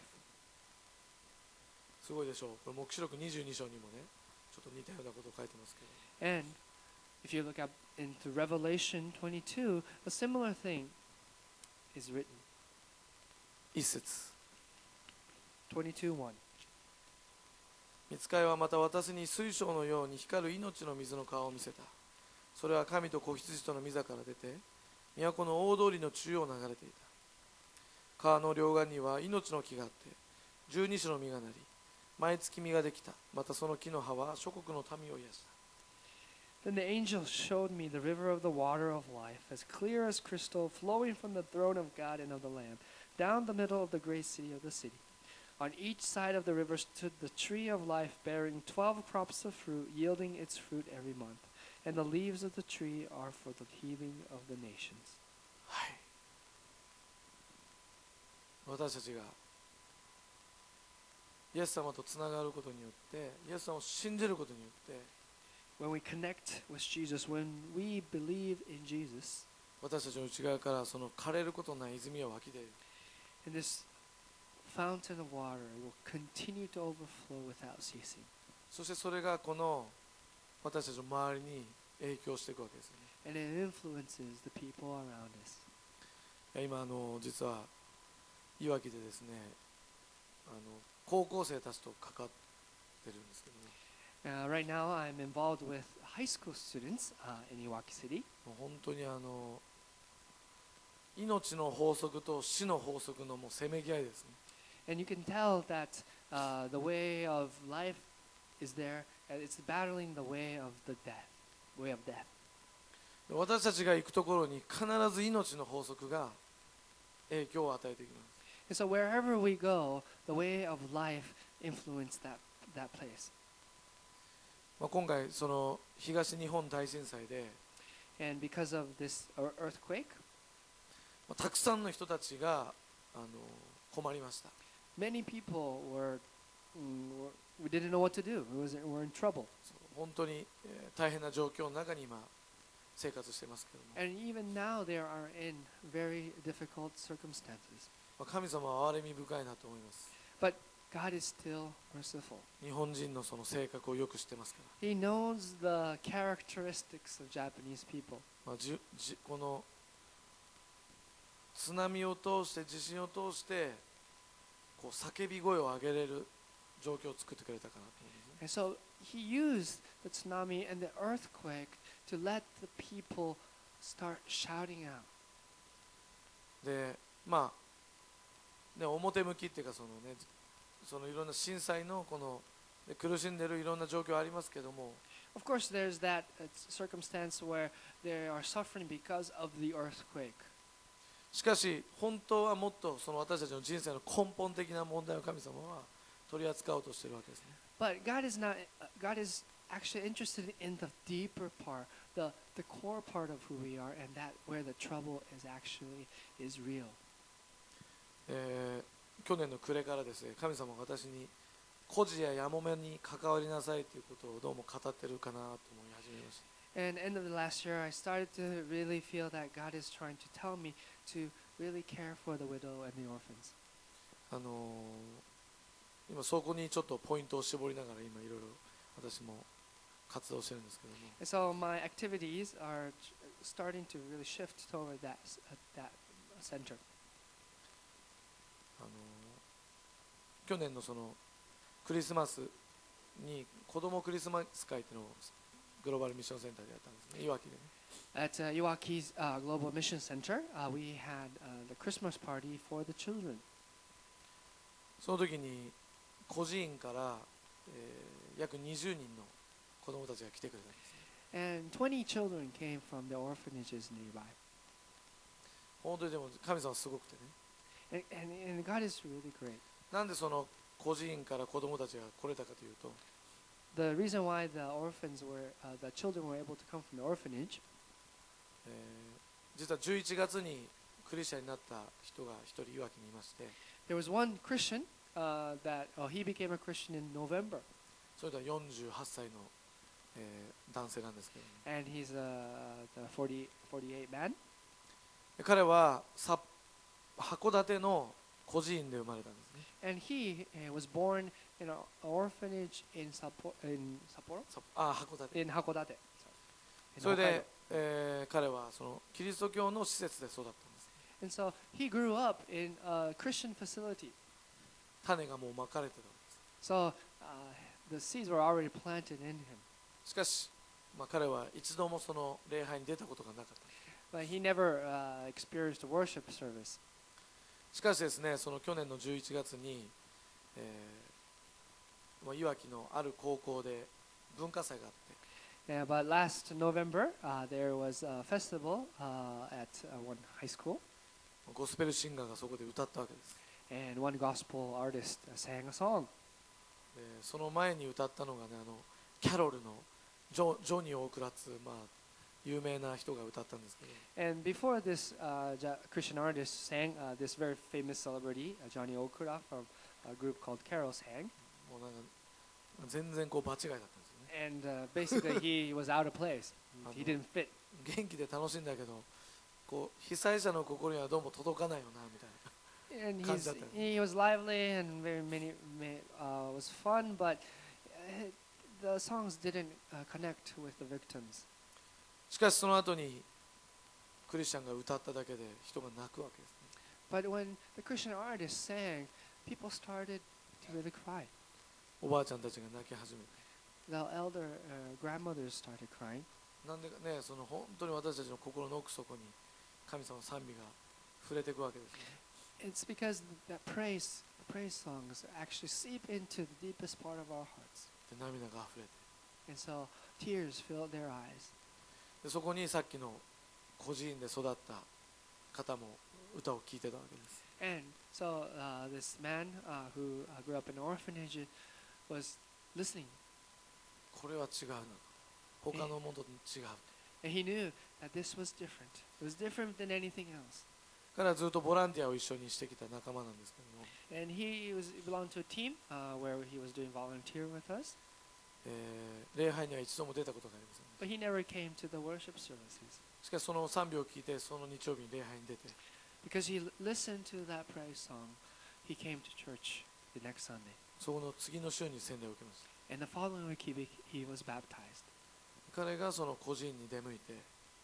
すごいでしょう。これ黙示録にじゅうに章にもね、ちょっと似たようなことを書いてますけど。 And if you look up into Revelation twenty-two, a similar thing is written. 一節。 twenty-two one. 御使いはまた私に水晶のように光る命の水の川を見せた。それは神と子羊との御座から出て、都の大通りの中央を流れていた。川の両岸には命の木があって、十二種の実がなり、毎月実ができた。またその木の葉は諸国の民を癒した。 Then the angel showed me the river of the water of life, as clear as crystal, flowing from the throne of God and of the Lamb, down the middle of the great city of the city. On each side of the river stood the tree of life, bearing twelve crops of fruit, yielding its fruit every month. And the leaves of the tree are for the healing of the nations. はい。私たちがイエス様とつながることによって、イエス様を信じることによって、 When we connect with Jesus, when we believe in Jesus, 私たちの内側からその枯れることのない泉が湧き出る。 and this fountain of water will continue to overflow without ceasing. そしてそれがこの私たちの周りに影響していくわけですよね。 And it influences the people around us. 今あの実はいわきでですね、あの高校生たちと関わってるんですけども、 Uh, right now, I'm involved with high school students uh, in Iwaki City. もう本当にあの命の法則と死の法則のもうせめぎ合いですね。 And you can tell that uh, the way of life is there, and it's battling the way of the death, way of death. 私たちが行くところに必ず命の法則が影響を与えていきます。 And so wherever we go, the way of life influence that, that place. まあ、今回その東日本大震災で、 And because of this ear- earthquake, まあ、たくさんの人たちがあの困りました。 many people were, mm, were we didn't know what to do. We was, were in trouble. そう本当に、えー大変な状況の中に今生活していますけども、 And even now they are in very difficult circumstances. まあ、神様は憐れみ深いなと思います。 But God is still merciful. 日本人のその性格をよく知ってますから、 He knows the characteristics of Japanese people. まあ、じじこの津波を通して地震を通してこう叫び声を上げれる状況を作ってくれたかなと思うんですね。 And so he used the tsunami and the earthquake to let the people start shouting out. でまあね、表向きっていうかそのね、そのいろんな震災のこので苦しんでるいろんな状況ありますけども、 Of course, there's that uh, circumstance where they are suffering because of the earthquake. しかし本当はもっとその私たちの人生の根本的な問題を神様は取り扱おうとしているわけですね。 But God is not. Uh, God is actually interested in the deeper part, the the core part of who we are, and that where the trouble is actually is real. えー去年の暮れからですね、神様が私に孤児ややもめに関わりなさいということをどうも語ってるかなと思い始めました。 And end of the last year, I started to really feel that God is trying to tell me to really care for the widow and the orphans. あのー今そこにちょっとポイントを絞りながら今いろいろ私も活動してるんですけども、 And so my activities are starting to really shift toward that uh, that center. あのー去年のそのクリスマスに子どもクリスマス会っていうのをグローバルミッションセンターでやったんですね、いわきでね。 At uh, Iwaki's uh, Global Mission Center, uh, we had uh, the Christmas party for the children. その時に孤児院から、えー約にじゅうにんの子どもたちが来てくれたんですね。 And twenty children came from the orphanages nearby. 本当にでも神様すごくてね、 And, and, and God is really great. なんでその孤児院から子どもたちが来れたかというと、 The reason why the orphans were, uh, the children were able to come from the orphanage, えー実はじゅういちがつにクリスチャンになった人が一人いわきにいまして、 there was one Christian uh, that oh, he became a Christian in November, それではよんじゅうはっさいの、えー男性なんですけども、 and he's uh, the forty, forty-eight man. で彼はさ函館の孤児院で生まれたんですね。 And he uh, was born in an orphanage in, Sapporo, in Sapporo? さあ函館 In Hakodate. Sorry. In それ Hokkaido. で、えー彼はそのキリスト教の施設で育ったんです。 And so he grew up in a Christian facility. 種がもうまかれてたんです。 So uh, the seeds were already planted in him. しかし、まあ、彼は一度もその礼拝に出たことがなかった。 But he never uh, experienced a worship service. しかしですね、その去年のじゅういちがつに、えーまあ、いわきのある高校で文化祭があって、 Yeah, but last November, uh, there was a festival uh, at uh, one high school, ゴスペルシンガーがそこで歌ったわけです。 and one gospel artist uh, sang a song. でその前に歌ったのがね、あのキャロルのジョジョニー・オークラッツ、まあ、有名な人が歌ったんですけど、 And before this uh, Ja- Christian artist sang, uh, this very famous celebrity, uh, Johnny Okura from a group called Carol, sang. もうなんか全然こう場違いだったんですよね。 And uh, basically, he was out of place. He didn't fit. 元気で楽しいんだけど、こう被災者の心にはどうも届かないよなみたいな。 And Can't he's, do that. he was lively and very many, ma- uh, was fun, but uh, the songs didn't uh, connect with the victims. しかしその後にクリスチャンが歌っただけで人が泣くわけですね。 But when the Christian artist sang, people started to really cry. おばあちゃんたちが泣き始めて、 The elder uh, grandmothers started crying. なんでかね、その本当に私たちの心の奥底に神様の賛美が触れていくわけですね。 It's because that praise, the praise songs actually seep into the deepest part of our hearts. で涙が溢れて、 And so tears filled their eyes. でそこにさっきの孤児院で育った方も歌を聴いてたわけです。 And so uh, this man uh, who uh, grew up in an orphanage was listening. これは違うな、他のものと違う。 And he knew that this was different. It was different than anything else. 彼はずっとボランティアを一緒にしてきた仲間なんですけども、 And he was belonged to a team uh, where he was doing volunteer with us. えー礼拝には一度も出たことがありません。 But he never came to the worship services. しかしその賛美を聞いて、その日曜日に礼拝に出て、 Because he l- listened to that praise song, he came to church the next Sunday. そこの次の週に洗礼を受けました。 And the following week, he, be- he was baptized. 彼がその孤児院に出向いて、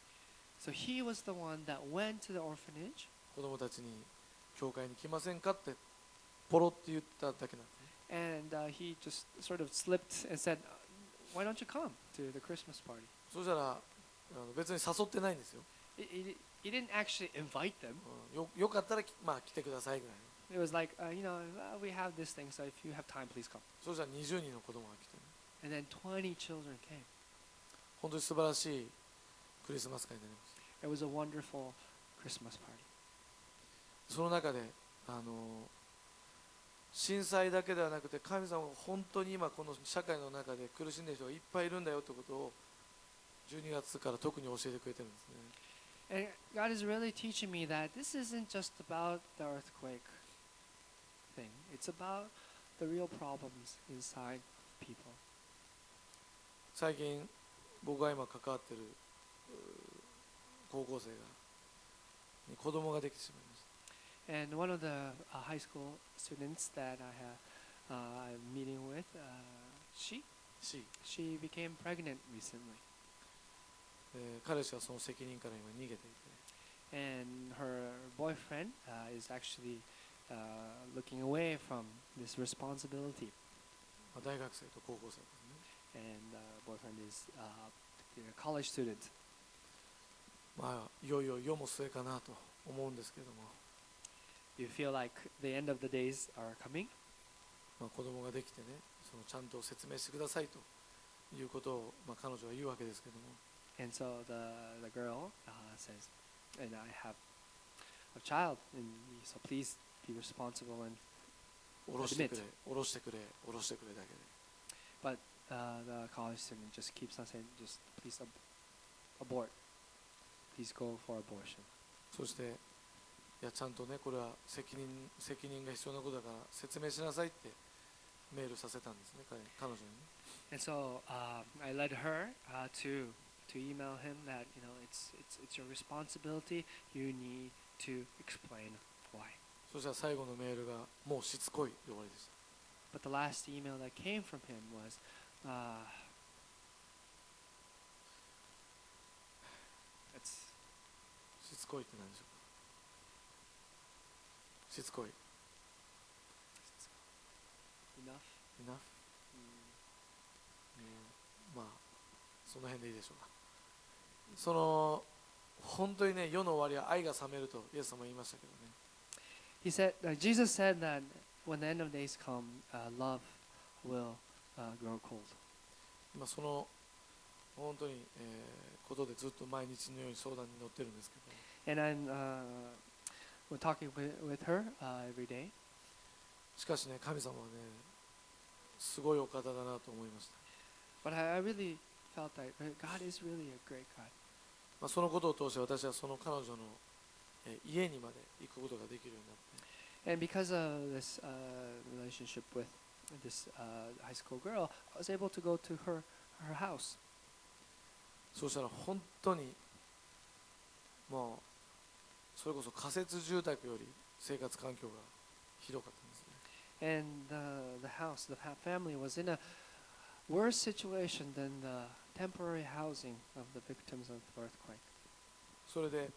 So he was the one that went to the orphanage 子供たちに教会に来ませんかってポロって言っただけなんですね。 and uh, he just sort of slipped and said, "Why don't you come to the Christmas party?" そしたらあの別に誘ってないんですよ。 He, he, he didn't actually invite them. うんよよかったらきまあ来てくださいぐらいの。 It was like, uh, you know, uh, we have this thing, so if you have time, please come. そしたらにじゅうにんの子供が来て、ね、 And then twenty children came. 本当に素晴らしいクリスマス会になりました。 It was a wonderful Christmas party. その中であの震災だけではなくて、神様が本当に今この社会の中で苦しんでいる人がいっぱいいるんだよということをじゅうにがつから特に教えてくれてるんですね。 And God is really teaching me that this isn't just about the earthquake thing. It's about the real problems inside people. 最近僕が今関わっている高校生がに子供ができてしまいました。 And one of the uh, high school students that I have uh, I'm meeting with, uh, she し、 she became pregnant recently, えー彼氏はその責任から今逃げていて、 and her boyfriend uh, is actually uh, looking away from this responsibility. まあ、大学生と高校生ですね。 And uh, boyfriend is uh, a college student. まあいよいよ世も末かなと思うんですけれども、 You feel like the end of the days are coming, まあ、子供ができてね、そのちゃんと説明してくださいということを、まあ、彼女は言うわけですけども、 and so the the girl uh, says, "And I have a child, and so please be responsible." And 下ろしてくれ Admit. 下ろしてくれ下ろしてくれだけで、 but uh, the college student just keeps on saying, "Just please ab- abort. Please go for abortion." そしていやちゃんとねこれは責任責任が必要なことだから説明しなさいってメールさせたんですね、彼彼女にね。 And so um, I led her uh, to to email him that you know it's it's it's your responsibility. You need to explain why. そしたら最後のメールがもうしつこいで終わりでした。 But the last email that came from him was, uh, "It's しつこいって何でしょうか。しつこい enough." enough、 Mm. うんまあその辺でいいでしょうか。その本当にね世の終わりは愛が冷めるとイエス様は言いましたけどね。 He said, uh, Jesus said that when the end of days come, uh, love will uh, grow cold. 今その本当に、えーことでずっと毎日のように相談に乗ってるんですけど、 And I'm uh, we're talking with, with her uh, every day. しかしね神様はねすごいお方だなと思いました。 But I, I really felt that uh, God is really a great God. まあ、そのことを通して私はその彼女の、えー家にまで行くことができるようになって、 And because of this uh, relationship with this uh, high school girl, I was able to go to her her house. そうしたら本当にもうそれこそ仮設住宅より生活環境がひどかったんですね。 And the the house, the fa- family was in a worse situation than the temporary housing of the victims of the earthquake. それで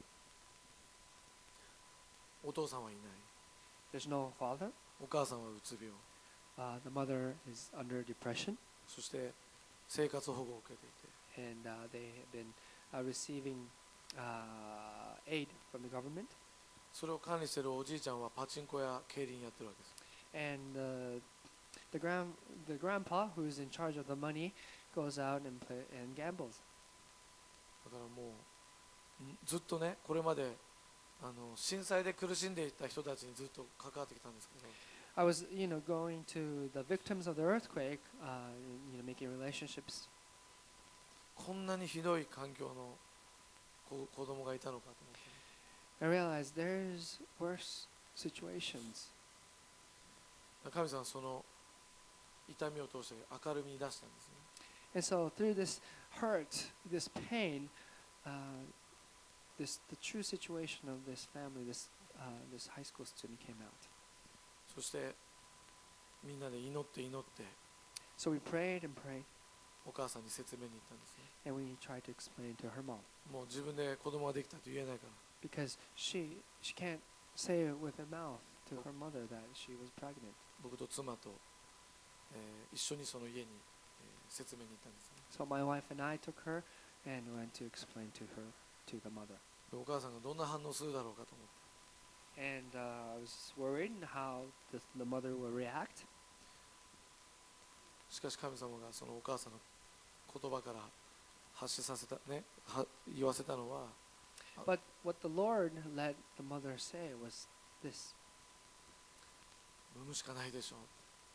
お父さんはいない、 There's no father. お母さんはうつ病、 Uh, the mother is under depression, そして生活保護を受けていて、 and uh, they have been uh, receiving uh, aid from the government. それを管理しているおじいちゃんはパチンコや競輪やってるわけです。 And uh, the grand the grandpa who is in charge of the money goes out and play and gambles. だからもうんずっとねこれまであの震災で苦しんでいた人たちにずっと関わってきたんですけど、 I was, you know, going to the victims of the earthquake, uh, you know, making relationships. こんなにひどい環境の子子供がいたのかと思って、 I realized there's worse situations. 神様はその痛みを通して明るみに出したんですね。 And so through this hurt, this pain, uh, this the true situation of this family, this uh, this high school student came out. そしてみんなで祈って祈って So we prayed and prayed, お母さんに説明に行ったんですね。 and we tried to explain to her mom もう自分で子供ができたと言えないから、 because she she can't say it with her mouth to her mother that she was pregnant. 僕と妻と、えー一緒にその家に、えー説明に行ったんですね。 So my wife and I took her and went to explain to her to the mother. でお母さんがどんな反応するだろうかと思って、 And uh, I was worried how the, the mother will react. しかし神様がそのお母さんの言葉から発しさせたねは言わせたのは、 But what the Lord let the mother say was this: 産むしかないでしょ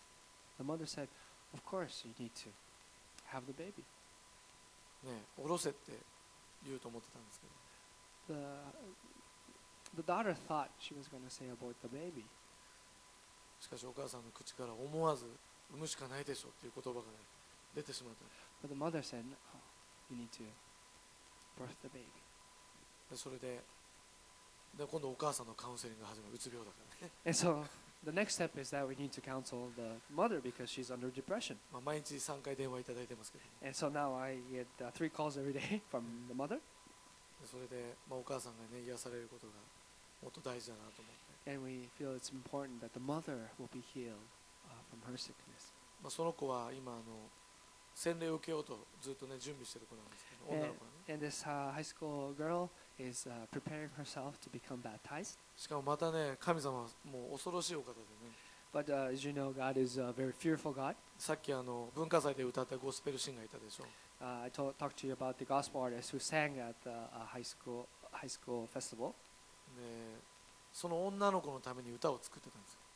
The mother said, "Of course, you need to have the baby." う、ね、下ろせって言うと思ってたんですけど The the daughter thought she was going to say abort the baby, しかしお母さんの口から思わず産むしかないでしょっていう言葉が、ね、出てしまった but the mother said, "No, you need to birth the baby." でそれでで今度お母さんのカウンセリングが始まるうつ病だからね And so the next step is that we need to counsel the mother because she's under depression. まあ毎日さんかい電話いただいてますけど And so now I get uh, three calls every day from the mother, でそれで、まあ、お母さんがね癒されることがもっと大事だなと思って、 and we feel it's important that the mother will be healed uh, from her sickness. まあ、その子は今あの洗礼を受けようとずっとね準備してる子なんですけど女の And, 子はね and this uh, high school girl is uh, preparing herself to become baptized. しかもまたね神様はもう恐ろしいお方でね But uh, as you know, God is a very fearful God. さっきあの文化祭で歌ったゴスペルシンガーいたでしょ Uh, I told, talked to you about the gospel artist who sang at the uh, high school high school festival. でその女の子のために歌を作ってたんですよ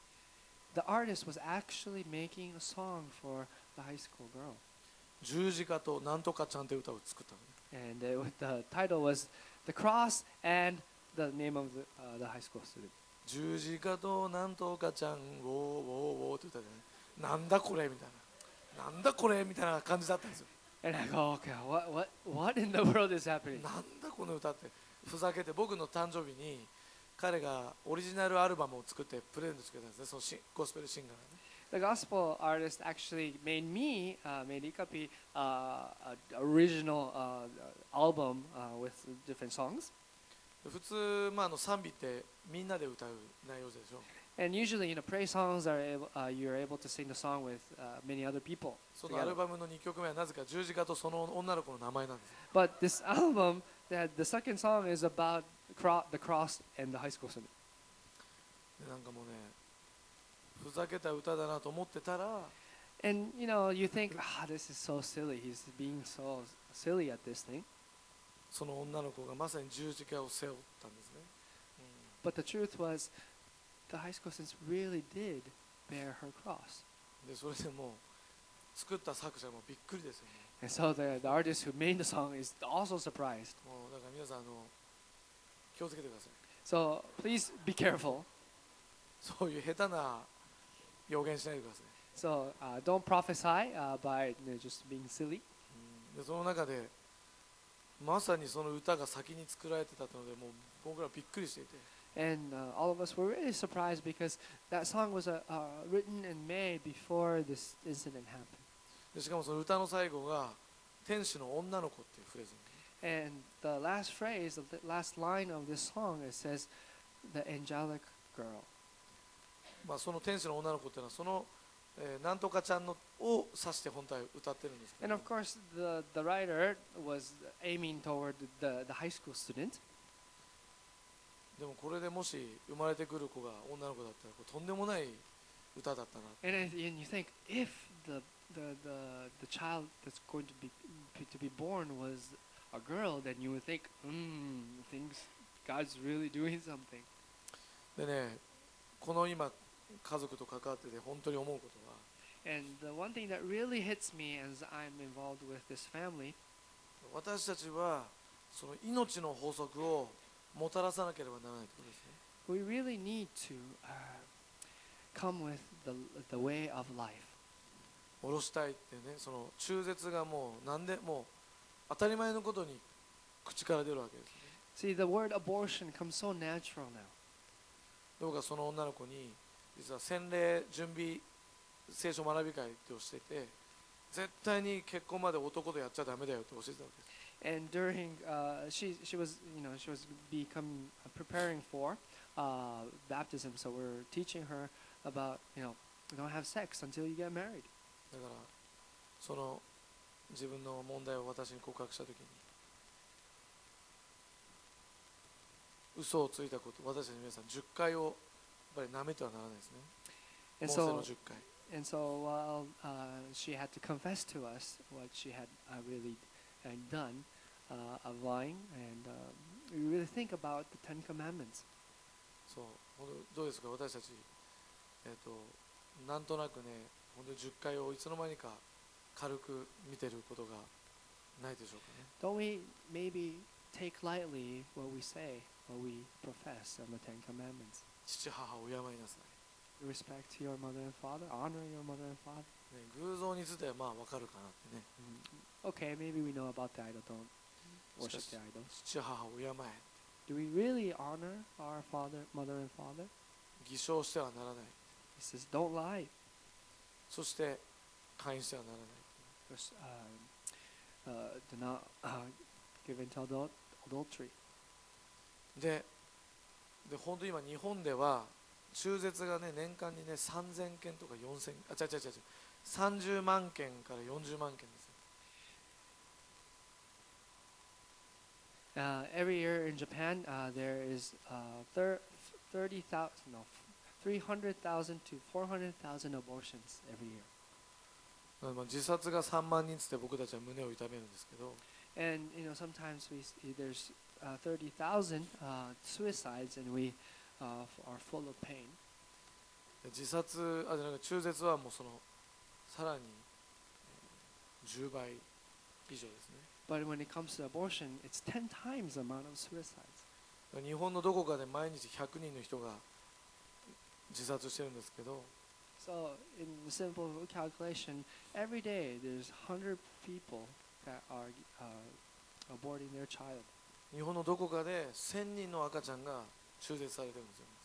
The artist was actually making a song for the high school girl, 十字架となんとかちゃんって歌を作ったのね and uh, the title was "The Cross" and the name of the, uh, the high school student. 十字架となんとかちゃんウォーウォーウォーって歌でねなんだこれみたいななんだこれみたいな感じだったんですよ And I go, okay, what what what in the world is happening? なんだこの歌ってふざけて僕の誕生日に彼がオリジナルアルバムを作ってプレゼントしてくれたんですねそのシゴスペルシンガーがね The gospel artist actually made me, uh, made Ikapi, uh, an original uh, album uh, with different songs. 普通、まあ、あの賛美ってみんなで歌う内容でしょ And usually, you know, praise songs are able, uh, you're able to sing the song with uh, many other people. そのア together. ルバムのにきょくめはなぜか十字架とその女の子の名前なんですよ But this album, that the second song is about cro- the cross and the high school student. でなんかもうねふざけた歌だなと思ってたら And you know, you think, ah, this is so silly. He's being so silly at this thing. その女の子がまさに十字架を背負ったんですね、 But the truth was, the high school students really did bear her cross. うんでそれでもう作った作者もびっくりですよね And so the, the artist who made the song is also surprised. もうだから皆さんあの気をつけてください So please be careful. そういう下手な予言しないでください、 So uh, don't prophesy uh, by you know, just being silly. うんでその中でまさにその歌が先に作られてたのでもう僕らびっくりしていて And uh, all of us were really surprised because that song was uh, uh, written and made before this incident happened. でしかもその歌の最後が天使の女の子っていうフレーズ And the last phrase, the last line of this song, it says, "The angelic girl." まあ、その天使の女の子っていうのはその、えーなんとかちゃんのを指して本体を歌ってるんですけ And ど of course, the, the writer was aiming toward the, the high school student. でもこれでもし生まれてくる子が女の子だったらこれとんでもない歌だったな And, I- and you think, if the, the, the, the child that's going to be, to be born was a girl, then you would think, hmm, things, God's really doing something. でねこの今家族と関わってて本当に思うことは And the one thing that really hits me as I'm involved with this family 私たちはその命の法則をもたらさなければならないということですね we really need to uh, come with the, the way of life. 下ろしたいってねその中絶がもうなんでもう当たり前のことに口から出るわけですね See, the word abortion comes so natural now. 僕はその女の子に実は洗礼準備聖書学び会をしてて絶対に結婚まで男とやっちゃダメだよって教えてたわけです And during, uh, she, she was, you know, she was become uh, preparing for uh, baptism. So we're teaching her about, you know, don't have sex until you get married. だからその自分の問題を私に告白したときに嘘をついたこと私たちの皆さんじゅっかいをやっぱり舐めてはならないですね And モーセの so, じゅっかい and so while uh, she had to confess to us what she had uh, really uh, done uh, of lying, and um, we really think about the Ten Commandments. そうほんとどうですか私たちえー、となんとなくね本当にじゅっかいをいつの間にか軽く見てることがないでしょうかね。 Don't we maybe take lightly what we say, what we profess on the Ten Commandments? 父母を敬いなさい、 Respect to your mother and father, honor your mother and father. ね、偶像についてはまあ分かるかなってね。 Okay, maybe we know about the idol, don't worship the idol. 父母を敬え、 Do we really honor our father, mother and father? 偽証してはならない、 He says, don't lie. そして姦淫してはならない。 Just, uh, uh, do not uh, give into adul- adultery. で, で本当に今日本では中絶がね年間にねさんぜんけんとかよんせん、あ違う違う違うさんじゅうまんけんからよんじゅうまんけんですよ。 Uh, every year in Japan, uh, there is uh, thir- thirty thousand, no, three hundred thousand to four hundred thousand abortions every year. まあ自殺がさんまんにんつって僕たちは胸を痛めるんですけど、 And you know, sometimes we see there's uh, thirty thousand uh, suicides, and we uh, f- are full of pain. 自殺あじゃなくて中絶はもうそのさらにえーじゅうばい以上ですね。 But when it comes to abortion, it's ten times the amount of suicides. 日本のどこかで毎日ひゃくにんの人が自殺してるんですけど、 So, in simple calculation, every day there's one hundred people that are uh, aborting their child. 日本のどこかでせんにんの赤ちゃんが中絶されてるんですよ。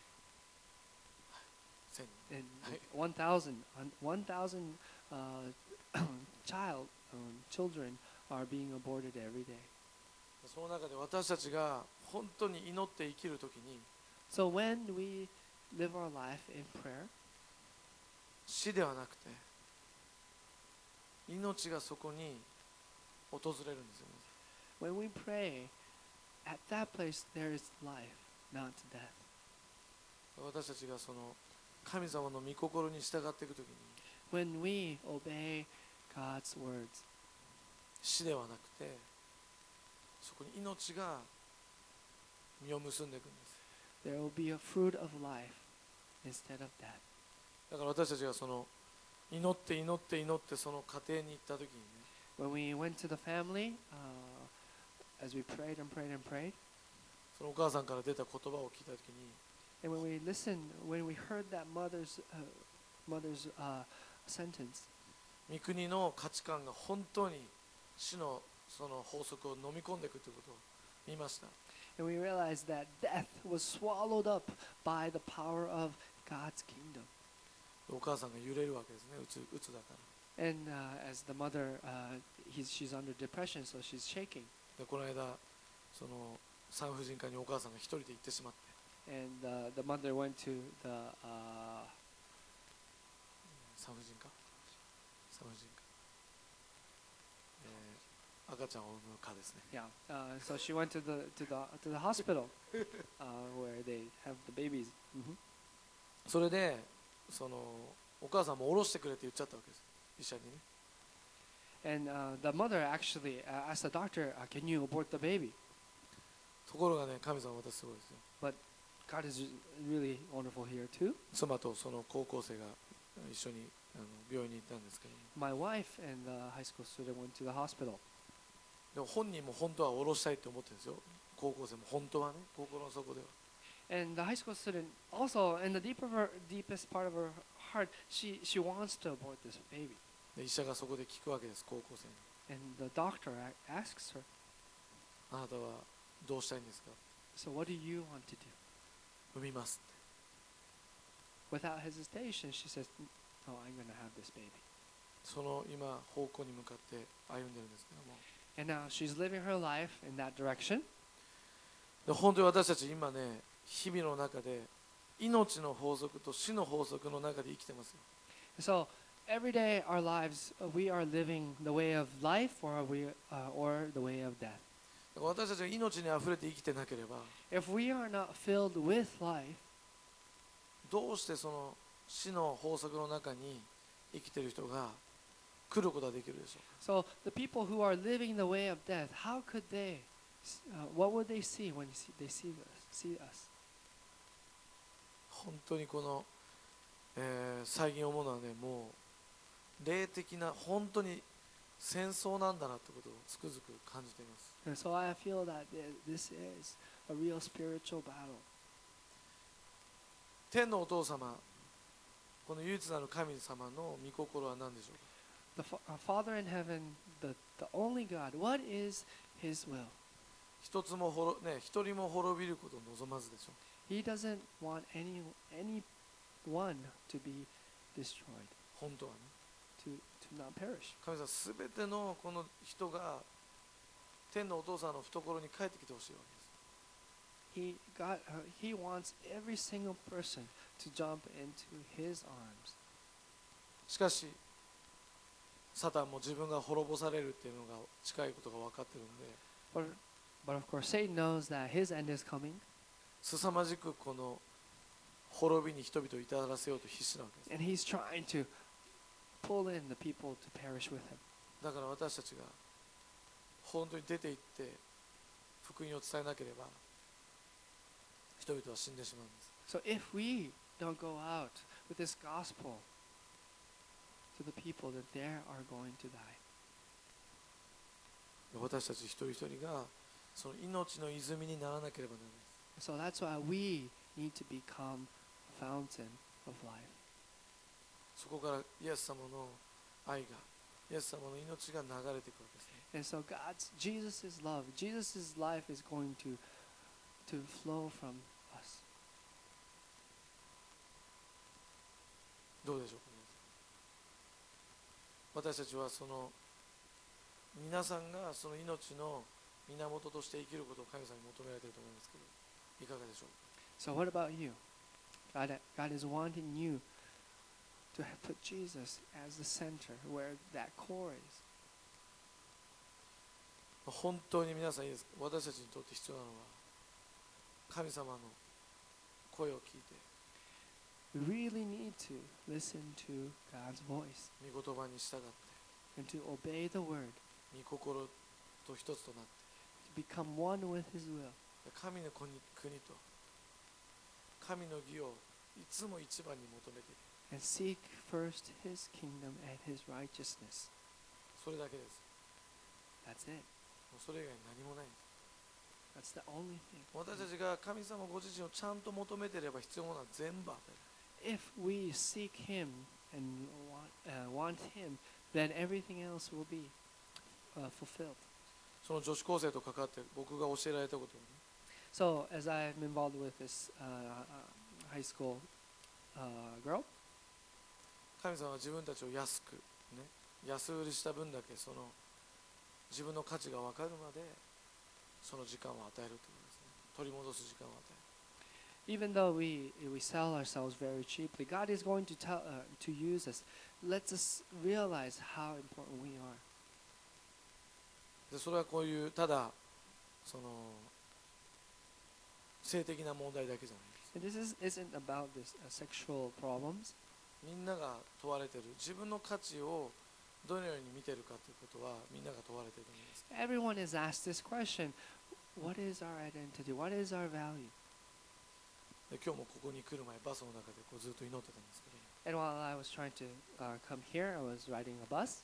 せんにん。 And Right. one thousand, one thousand uh, child, um, children are being aborted every day. その中で私たちが本当に祈って生きるときに So when we live our life in prayer, 死ではなくて命がそこに訪れるんですよね。 when we pray, at that place there is life, not death. 私たちがその神様の御心に従っていくときに When we obey God's words, 死ではなくてそこに命が実を結んでいくんです。 there will be a fruit of life instead of death. だから私たちがその祈って祈って祈ってその家庭に行ったときにね、 When we went to the family, uh, as we prayed and prayed and prayed, そのお母さんから出た言葉を聞いたときに and when we listened, when we heard that mother's uh, mother's uh, sentence, 御国の価値観が本当に死のその法則を飲み込んでいくということを見ました。 and we realized that death was swallowed up by the power of God's kingdom. お母さんが揺れるわけですね。うつ、うつだから。 And uh, as the mother, uh, he's, she's under depression, so she's shaking. でこの間その産婦人科にお母さんが一人で行ってしまって、 And uh, the mother went to the uh, 産婦人科産婦人科、えー赤ちゃんを産む科ですね。 yeah. Uh, so she went to the to the to the hospital uh, where they have the babies. Mhm. それでそのお母さんも下ろしてくれって言っちゃったわけです、医者にね。 And uh, the mother actually uh, asked the doctor, uh, "Can you abort the baby?" ところがね、神様は私すごいですよ。 But God is really wonderful here too. 妻とその高校生が一緒にあの病院に行ったんですけども、 My wife and the high school student went to the hospital. でも本人も本当は下ろしたいって思ってるんですよ。高校生も本当はね、心の底では。 And the high school student also, in the deep of her, deepest part of her heart, she, she wants to abort this baby. で医者がそこで聞くわけです、高校生に。 And the doctor a- asks her, あなたはどうしたいんですか？ "So what do you want to do?" 産みますって。 Without hesitation, she says, "Oh, I'm going to have this baby." その今方向に向かって歩んでるんですけども、 And now she's living her life in that direction. で本当に私たち今ね、日々の中で命の法則と死の法則の中で生きてますよ。 So every day, our lives, uh, we are living the way of life, or we, uh, or the way of death. だから私たちが命にあふれて生きてなければ、 If we are not filled with life, どうしてその死の法則の中に生きている人が来ることができるでしょうか。 so the people who are living the way of death, how could they? Uh, what would they see when see- they see us? See us? 本当にこのえー最近思うのはね、もう霊的な本当に戦争なんだなってことをつくづく感じています。 And so I feel that th- this is a real spiritual battle. 天のお父様、この唯一なる神様の御心は何でしょうか。 The fa- our Father in heaven, the, the only God, what is His will? 一つも滅ね、一人も滅びることを望まずでしょう。 He doesn't want any anyone to be destroyed, 本当はね、 to, to not perish. 神様すべてのこの人が天のお父さんの懐に帰ってきてほしいわけです。 He got uh, He wants every single person to jump into His arms. しかしサタンも自分が滅ぼされるっていうのが近いことが分かってるんで、 But but of course Satan knows that his end is coming, 凄まじくこの滅びに人々を至らせようと必死なわけです。 and he's trying to pull in the people to perish with him. だから私たちが本当に出て行って福音を伝えなければ人々は死んでしまうんです。 So if we don't go out with this gospel to the people, that they are going to die. 私たち一人一人がその命の泉にならなければならないです。 So that's why we need to become a fountain of life. そこからイエス様の愛が、イエス様の命が流れていくわけですね。 And so God's Jesus' love, Jesus' life is going to to flow from us. どうでしょうか皆さん。私たちはその皆さんがその命の源として生きることを神様に求められていると思いますけど、いかがでしょうか。 So what about you? God, God is wanting you to put Jesus as the center, where that core is. 本当に皆さんいいですか。私たちにとって必要なのは神様の声を聞いて We really need to listen to God's voice 御言葉に従って and to obey the word, 御心と一つとなって to become one with His will, 神の国国と神の義をいつも一番に求めている。 and seek first His kingdom and His righteousness. それだけです。 That's it. もうそれ以外何もないんです。 That's the only thing. 私たちが神様ご自身をちゃんと求めていれば必要なのは全部与える。 If we seek Him and want, uh, want Him, then everything else will be uh, fulfilled. その女子高生と関わって僕が教えられたことをね、 So, as I'm involved with this uh, uh, high school uh, girl, 神様は自分たちを安く、ね、安売りした分だけその自分の価値が分かるまでその時間を与えるということですね。取り戻す時間を与える。 even though we we sell ourselves very cheaply, God is going to tell uh, to use us. Let us realize how important we are. でそれはこういうただその性的な問題だけじゃないです。 And this is, isn't about this uh, sexual problems. みんなが問われている自分の価値をどのように見ているかということはみんなが問われていると思います。 Everyone is asked this question: What is our identity? What is our value? で今日もここに来る前バスの中でこうずっと祈ってたんですけど、 And while I was trying to uh, come here, I was riding a bus.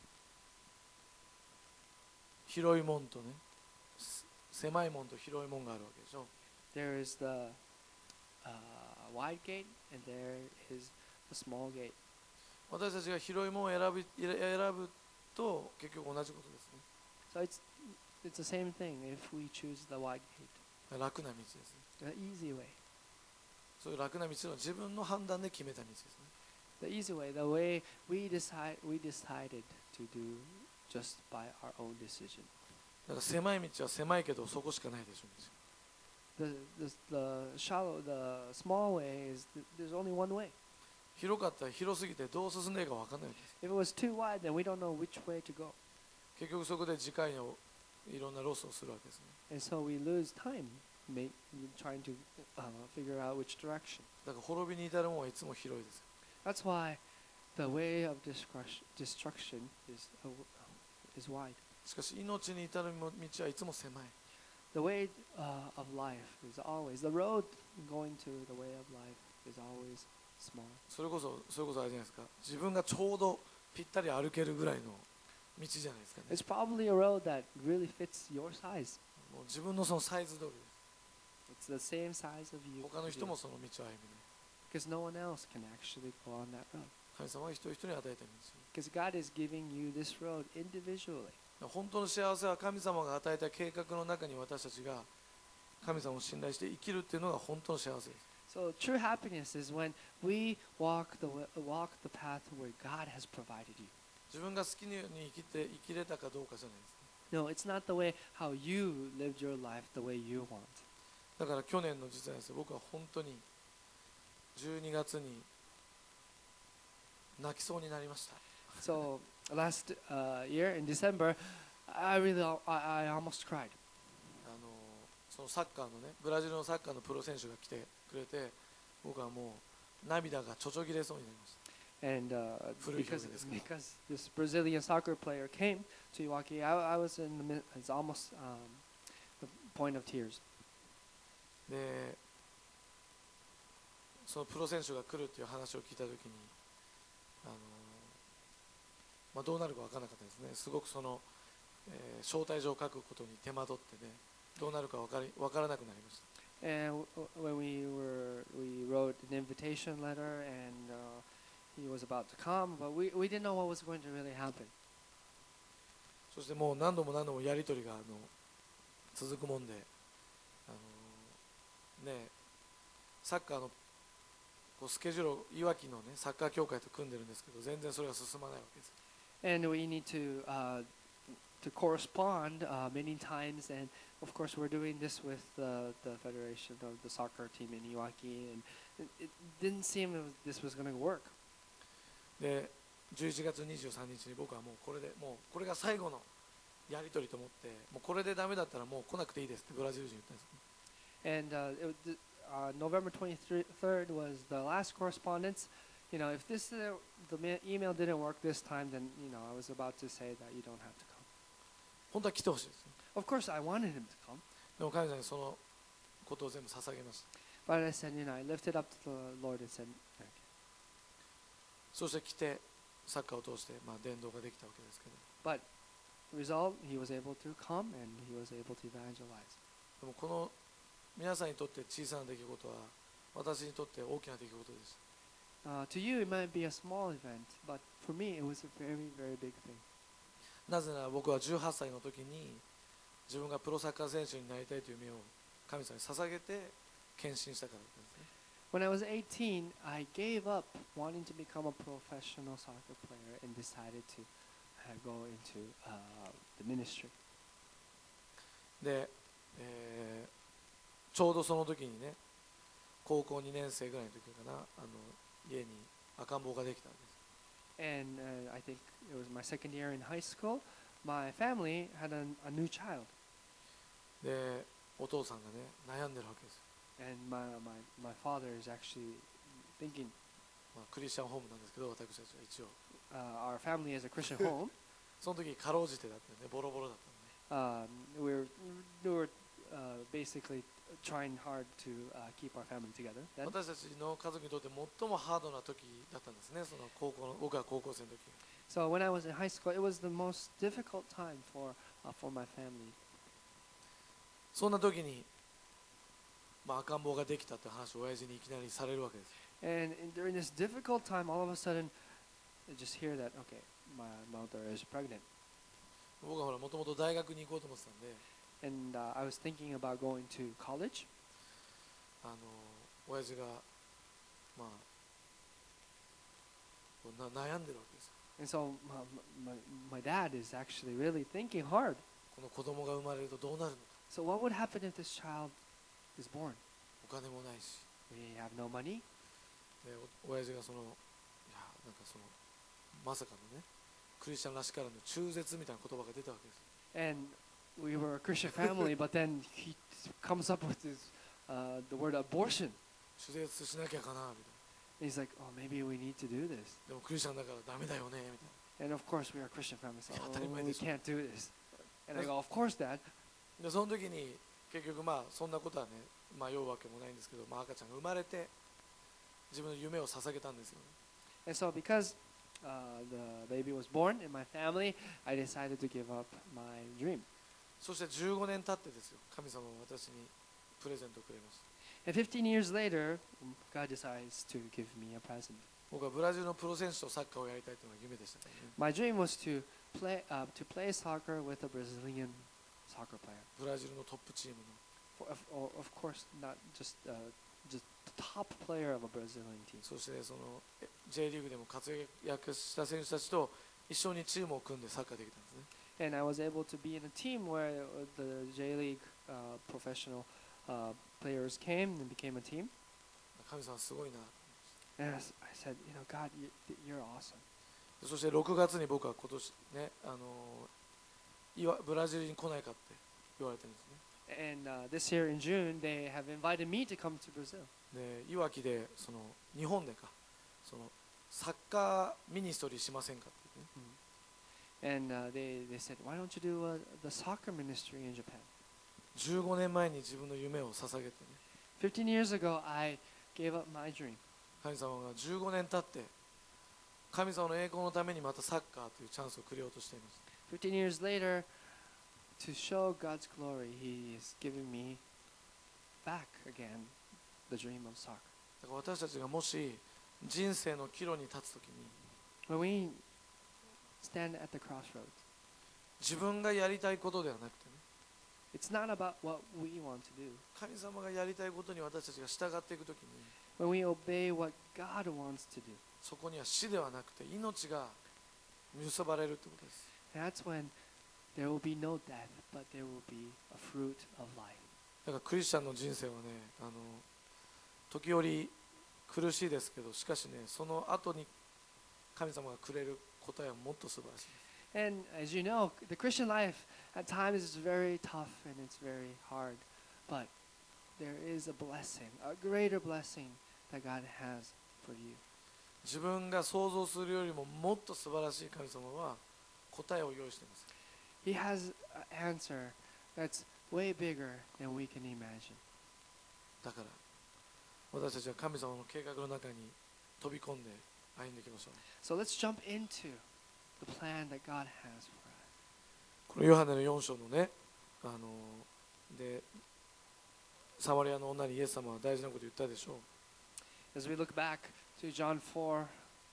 広い門とねす狭い門と広い門があるわけでしょ。 There is the uh, wide gate, and there is the small gate. 私たちが広い門を選ぶ選ぶと結局同じことですね。 So it's it's the same thing if we choose the wide gate, 楽な道ですね。 the easy way. そういう楽な道は自分の判断で決めた道ですね。 The easy way, the way we decide we decided to do just by our own decision. だから狭い道は狭いけどそこしかないでしょう。 The the, the shallow, the small way is th- there's only one way. 広かったら広すぎてどう進んでいいか分かんないわけです。 If it was too wide, then we don't know which way to go, 結局そこで次回のいろんなロスをするわけですね。 and so we lose time make, trying to uh, figure out which direction. だから滅びに至るものはいつも広いです。 That's why the way of destruction, destruction is uh, is wide. しかし命に至る道はいつも狭い。 The way uh, of life is always the road going to the way of life is always small. それこそそれこそあれじゃないですか、自分がちょうどぴったり歩けるぐらいの道じゃないですかね。 It's probably a road that really fits your size. もう自分のそのサイズ通りで It's the same size of す。 you. 他の人もその道を歩みない。 Because no one else can actually go on that road. 神様は一人一人に与えた道。 Because God is giving you this road individually. 本当の幸せは神様が与えた計画の中に私たちが神様を信頼して生きるっていうのが本当の幸せです。 So true happiness is when we walk the wa- walk the path where God has provided you. 自分が好きなように生きて生きれたかどうかじゃないです。 No, it's not the way how you lived your life the way you want. だから去年の実はですね、僕は本当にじゅうにがつに泣きそうになりました。 So last uh, year in December, I really al- I, I almost cried. あのそのサッカーのね、ブラジルのサッカーのプロ選手が来てくれて、僕はもう涙がちょちょぎれそうになりました。 And uh, Furu because jogoですけど。 because this Brazilian soccer player came to Iwaki, I, I was in the mid- it's almost um, the point of tears. で、そのプロ選手が来るっていう話を聞いたときに、あのまあ、どうなるか分からなかったですね。すごくその、えー招待状を書くことに手間取ってね、どうなるか分かり分からなくなりました。 And w- when we were we wrote an invitation letter and uh, he was about to come, but we, we didn't know what was going to really happen. そしてもう何度も何度もやり取りがあの続くもんで、あのね、サッカーのこうスケジュールをいわきの、ね、サッカー協会と組んでるんですけど、全然それが進まないわけです。 And we need to uh, to correspond uh, many times, and of course we're doing this with uh, the federation of the soccer team in Iwaki, and it, it didn't seem it was, this was going to work. で、じゅういちがつにじゅうさんにちに僕はもうこれでもうこれが最後のやり取りと思って、もうこれでダメだったらもう来なくていいですってブラジル人に言ったんです。 And uh, it, was- uh, November twenty-third was the last correspondence. You know, if this uh, the ma- email didn't work this time, then you know I was about to say that you don't have to come. 本当は来てほしいですね。 Of course, I wanted him to come, でも神様にそのことを全部捧げました。 but I said, you know, I lifted up to the Lord and said, "Thank you." そして来てサッカーを通して、まあ、伝道ができたわけですけど、 But result, he was able to come and he was able to evangelize. でもこの皆さんにとって小さな出来事は私にとって大きな出来事です。 Uh, to you, it might be a small event, but for me, it was a very, very big thing. なぜなら僕はじゅうはっさいの時に自分がプロサッカー選手になりたいという夢を神様に捧げて献身したからですね。 When I was eighteen, I gave up wanting to become a professional soccer player and decided to uh, go into uh, the ministry. で、えーちょうどその時にね、高校にねん生ぐらいの時かな、あの家に赤ん坊ができたんです。 And uh, I think it was my second year in high school. My family had a, a new child, で、お父さんがね悩んでるわけです。 and my, my, my father is actually thinking, まあ、クリスチャンホームなんですけど、私たちは一応 uh, our family is a Christian home. その時かろうじてだったんで、ボロボロだったんで、 Um, we were, we were uh, basically trying hard to uh, keep our family together. Then. 私たちの家族にとって最もハードな時だったんですね。その高校の僕が高校生の時。 So when I was in high school, it was the most difficult time for uh, for my family. そんな時に、まあ、赤ん坊ができたって話を親父にいきなりされるわけです。 And in, during this difficult time, all of a sudden, I just hear that okay, my mother is pregnant, 僕はほらもともと大学に行こうと思ってたんで、 and uh, I was thinking about going to college. あの親父がまあこうな悩んでるわけです。 And so my, my, my dad is actually really thinking hard. この子供が生まれるとどうなるのか。 So what would happen if this child is born? お金もないし、 We have no money. でお親父がそのいやなんかそのまさかのねクリスチャンらしからぬ中絶みたいな言葉が出たわけです。 And we were a Christian family, but then he comes up with this, uh, the word abortion. 中絶しなきゃかなみたい And he's like, oh, maybe we need to do this. な。でもクリスチャンだからダメだよねみたい And of course, we are a Christian family, so Yeah, oh, 当たり前 we でしょ。 can't do this. And I go, of course, Dad. な。でその時に結局まあそんなことはねまあ言うわけもないんですけど、まあ、赤ちゃんが生まれて自分の夢を捧げたんですよね。 And so, because uh, the baby was born in my family, I decided to give up my dream. そしてじゅうごねん経ってですよ、神様は私にプレゼントをくれました。 And fifteen years later, God decides to give me a present. 僕はブラジルのプロ選手とサッカーをやりたいというのが夢でしたからね。 My dream was to play uh, to play soccer with a Brazilian soccer player. ブラジルのトップチームの For, of, or, of course, not just uh, just the top player of a Brazilian team. そしてその J リーグでも活躍した選手たちと一緒にチームを組んでサッカーできたんですね。 And I was able to be in a team where the J League uh, professional uh, players came and became a team. 神様すごいな。 And I, s- I said, you know, God, you, you're awesome. そしてろくがつに僕は今年ね、あのいわブラジルに来ないかって言われてるんですね。 And uh, this year in June, they have invited me to come to Brazil. でいわきでその日本でかそのサッカーミニストリーしませんかって言ってね。 And uh, they, they said, why don't you do uh, the soccer ministry in Japan? じゅうごねんまえに自分の夢を捧げてね、 fifteen years ago, I gave up my dream. 神様がじゅうごねん経って神様の栄光のためにまたサッカーというチャンスをくれようとしています。 fifteen years later, to show God's glory, He is giving me back again the dream of soccer. だから私たちがもし人生の岐路に立つときに When we stand at the crossroads, 自分がやりたいことではなくてね、 it's not about what we want to do. 神様がやりたいことに私たちが従っていくときに When we obey what God wants to do, そこには死ではなくて命が結ばれるということです。 that's when there will be no death, but there will be a fruit of life. だからクリスチャンの人生はね、あの時折苦しいですけど、しかしね、その後に神様がくれる答えはもっと素晴らしいです。 And as you know, the Christian life at times is very tough and it's very hard, but there is a blessing, a greater blessing that God has for you. 自分が想像するよりももっと素晴らしい神様は答えを用意しています。 He has an answer that's way bigger than we can imagine. だから私たちは神様の計画の中に飛び込んで歩んでいきましょう。 So let's jump into the plan that God has for us. このヨハネのよん章のね、あのでサマリアの女にイエス様は大事なことを言ったでしょう。 As we look back to John four,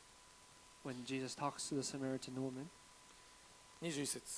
when Jesus talks to the Samaritan woman, にじゅういち節、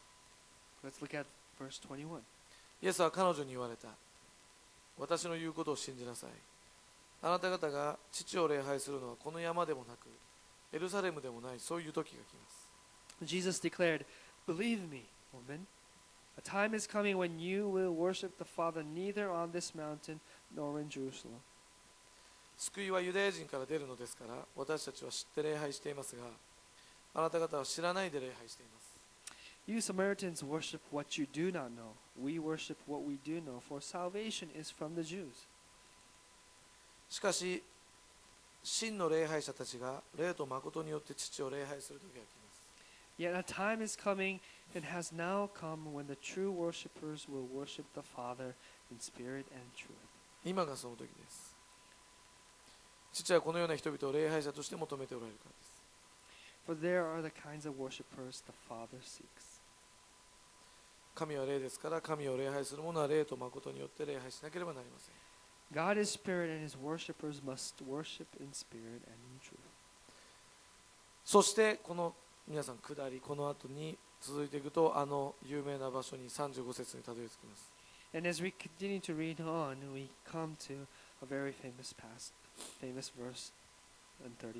let's look at verse twenty-one. イエスは彼女に言われた。私の言うことを信じなさい。あなた方が父を礼拝するのはこの山でもなくエルサレムでもない、そういう時が来ます。 Jesus declared, "Believe me, woman. A time is coming when you will worship the Father neither on this mountain nor in Jerusalem." 救いはユダヤ人から出るのですから、私たちは知って礼拝していますが、あなた方は知らないで礼拝しています。 You Samaritans worship what you do not know. We worship what we do know, for salvation is from the Jews. しかし、真の礼拝者たちが霊と誠によって父を礼拝する時が来ます。 Yet a time is coming and has now come when the true worshippers will worship the Father in spirit and truth. 今がその時です。父はこのような人々を礼拝者として求めておられるからです。 For there are the kinds of worshippers the Father seeks. 神は霊ですから、神を礼拝する者は霊と誠によって礼拝しなければなりません。 God is spirit and his worshippers must worship in spirit and in truth. そしてこの皆さん下り、この後に続いていくと、あの有名な場所にさんじゅうご節にたどり着きます。 And as we continue to read on, we come to a very famous past, famous verse in thirty-five.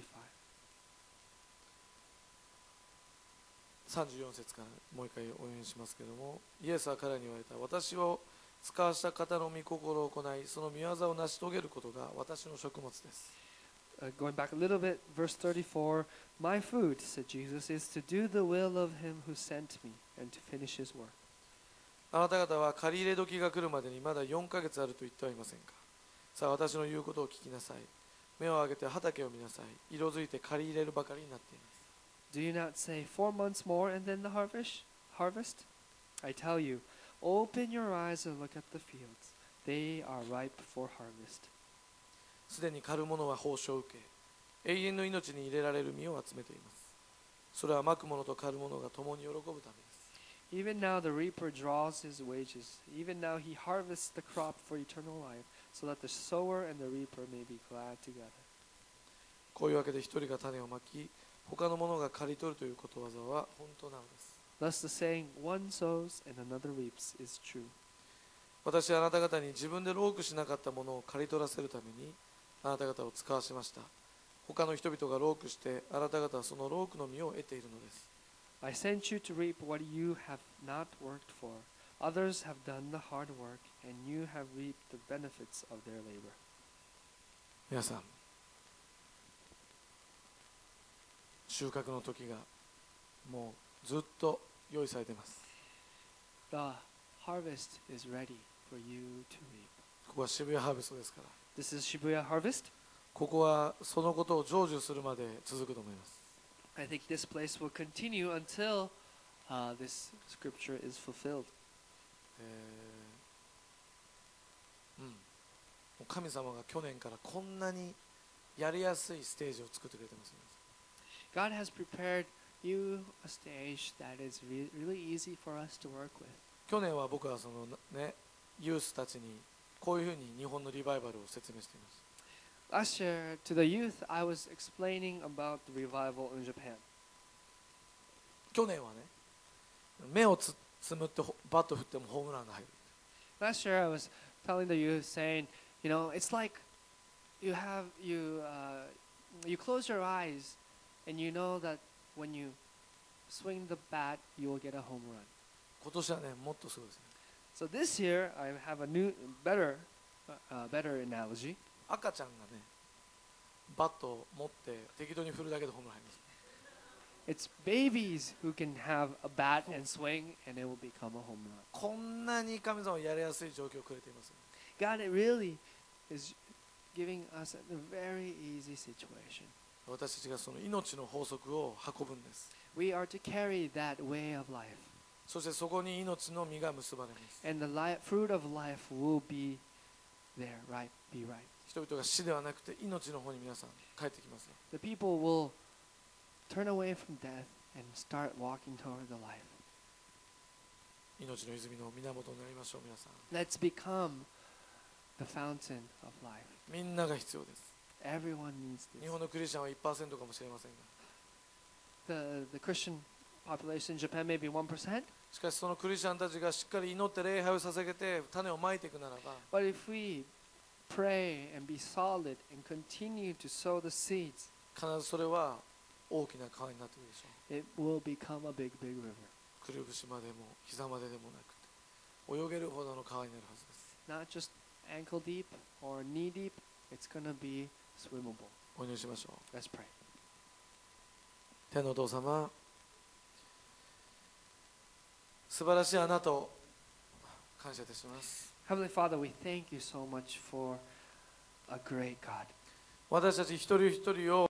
さんじゅうよん節からもう一回お読みしますけれども、イエスは彼に言われた。私を使わした方の御心を行い、その御業を成し遂げることが私の食物です。 Uh, going back a little bit, verse thirty-four, "My food," said Jesus, "is to do the will of him who sent me and to finish his work." あなた方は借り入れ時が来るまでにまだよんかげつあると言ってはいませんか。さあ私の言うことを聞きなさい。目を上げて畑を見なさい。色づいて借り入れるばかりになっています。 Do you not say, "Four months more and then the harvest"? Harvest? I tell you, open your eyes and look at the fields. They are ripe for harvest. すでに狩る者は報酬を受け、永遠の命に入れられる実を集めています。それはまく者と狩る者が共に喜ぶためです。 Even now the reaper draws his wages. Even now he harvests the crop for eternal life, so that the sower and the reaper may be glad together. こういうわけで一人が種をまき、他の者が刈り取るということわざは本当なのです。 Thus the saying, one sows and another reaps, is true. 私はあなた方に自分で労苦しなかったものを刈り取らせるためにあなた方を使わしました。他の人々が労苦してあなた方はその労苦の実を得ているのです。 I sent you to reap what you have not worked for. Others have done the hard work, and you have reaped the benefits of their labor. 皆さん、収穫の時がもうずっと用意されています。 The harvest is ready for you to reap. ここは渋谷ハーベストですから、 This is Shibuya Harvest. ここはそのことを成就するまで続くと思います。 I think this place will continue until uh, this scripture is fulfilled. えーうん、もう神様が去年からこんなにやりやすいステージを作ってくれてます。 God has prepared you a stage that is re- really easy for us to work with. 去年は僕はその、ね、ユースたちにこういうふうに日本のリバイバルを説明しています。 Last year, to the youth, I was explaining about the revival in Japan. 去年はね、目をつつむってバット振ってもホームランが入る。 Last year, I was telling the youth, saying, you know, it's like you have you uh, you close your eyes, and you know that when you swing the bat, you will get a home run. 今年はね、もっとすごいですね。 So this year, I have a new, better, uh, better analogy. 赤ちゃんがね、バットを持って適当に振るだけでホームラン入ります。 It's babies who can have a bat and swing, and it will become a home run. こんなに神様はやりやすい状況をくれています。 God, it really is giving us a very easy situation. 私たちがその命の法則を運ぶんです。 We are to carry that way of life, そしてそこに命の実が結ばれます。 and the li- fruit of life will be there, right? Be right. 人々が死ではなくて命の方に皆さん帰ってきます。 The people will turn away from death and start walking toward the life. 命の泉の源になりましょう。皆さん、 Let's become the fountain of life. みんなが必要です。 Everyone needs 日 this. 本のクリスチャンはいちパーセントかもしれませんが、 The, the Christian population in Japan may be one percent, しかしそのクリスチャンたちがしっかり祈って礼拝を捧げて種をまいていくならば、 but if we pray and be solid and continue to sow the seeds, 必ずそれは大きな川になってくるでしょう。 it will become a big, big river. くるぶしまでも膝まででもなくて泳げるほどの川になるはずです。 Not just ankle deep or knee deep, it's going to be swimmable. お祈りしましょう。 Let's pray. 天のお父様、素晴らしいあなたを感謝いたします。 Heavenly Father, we thank you so much for a great God. 私たち一人一人を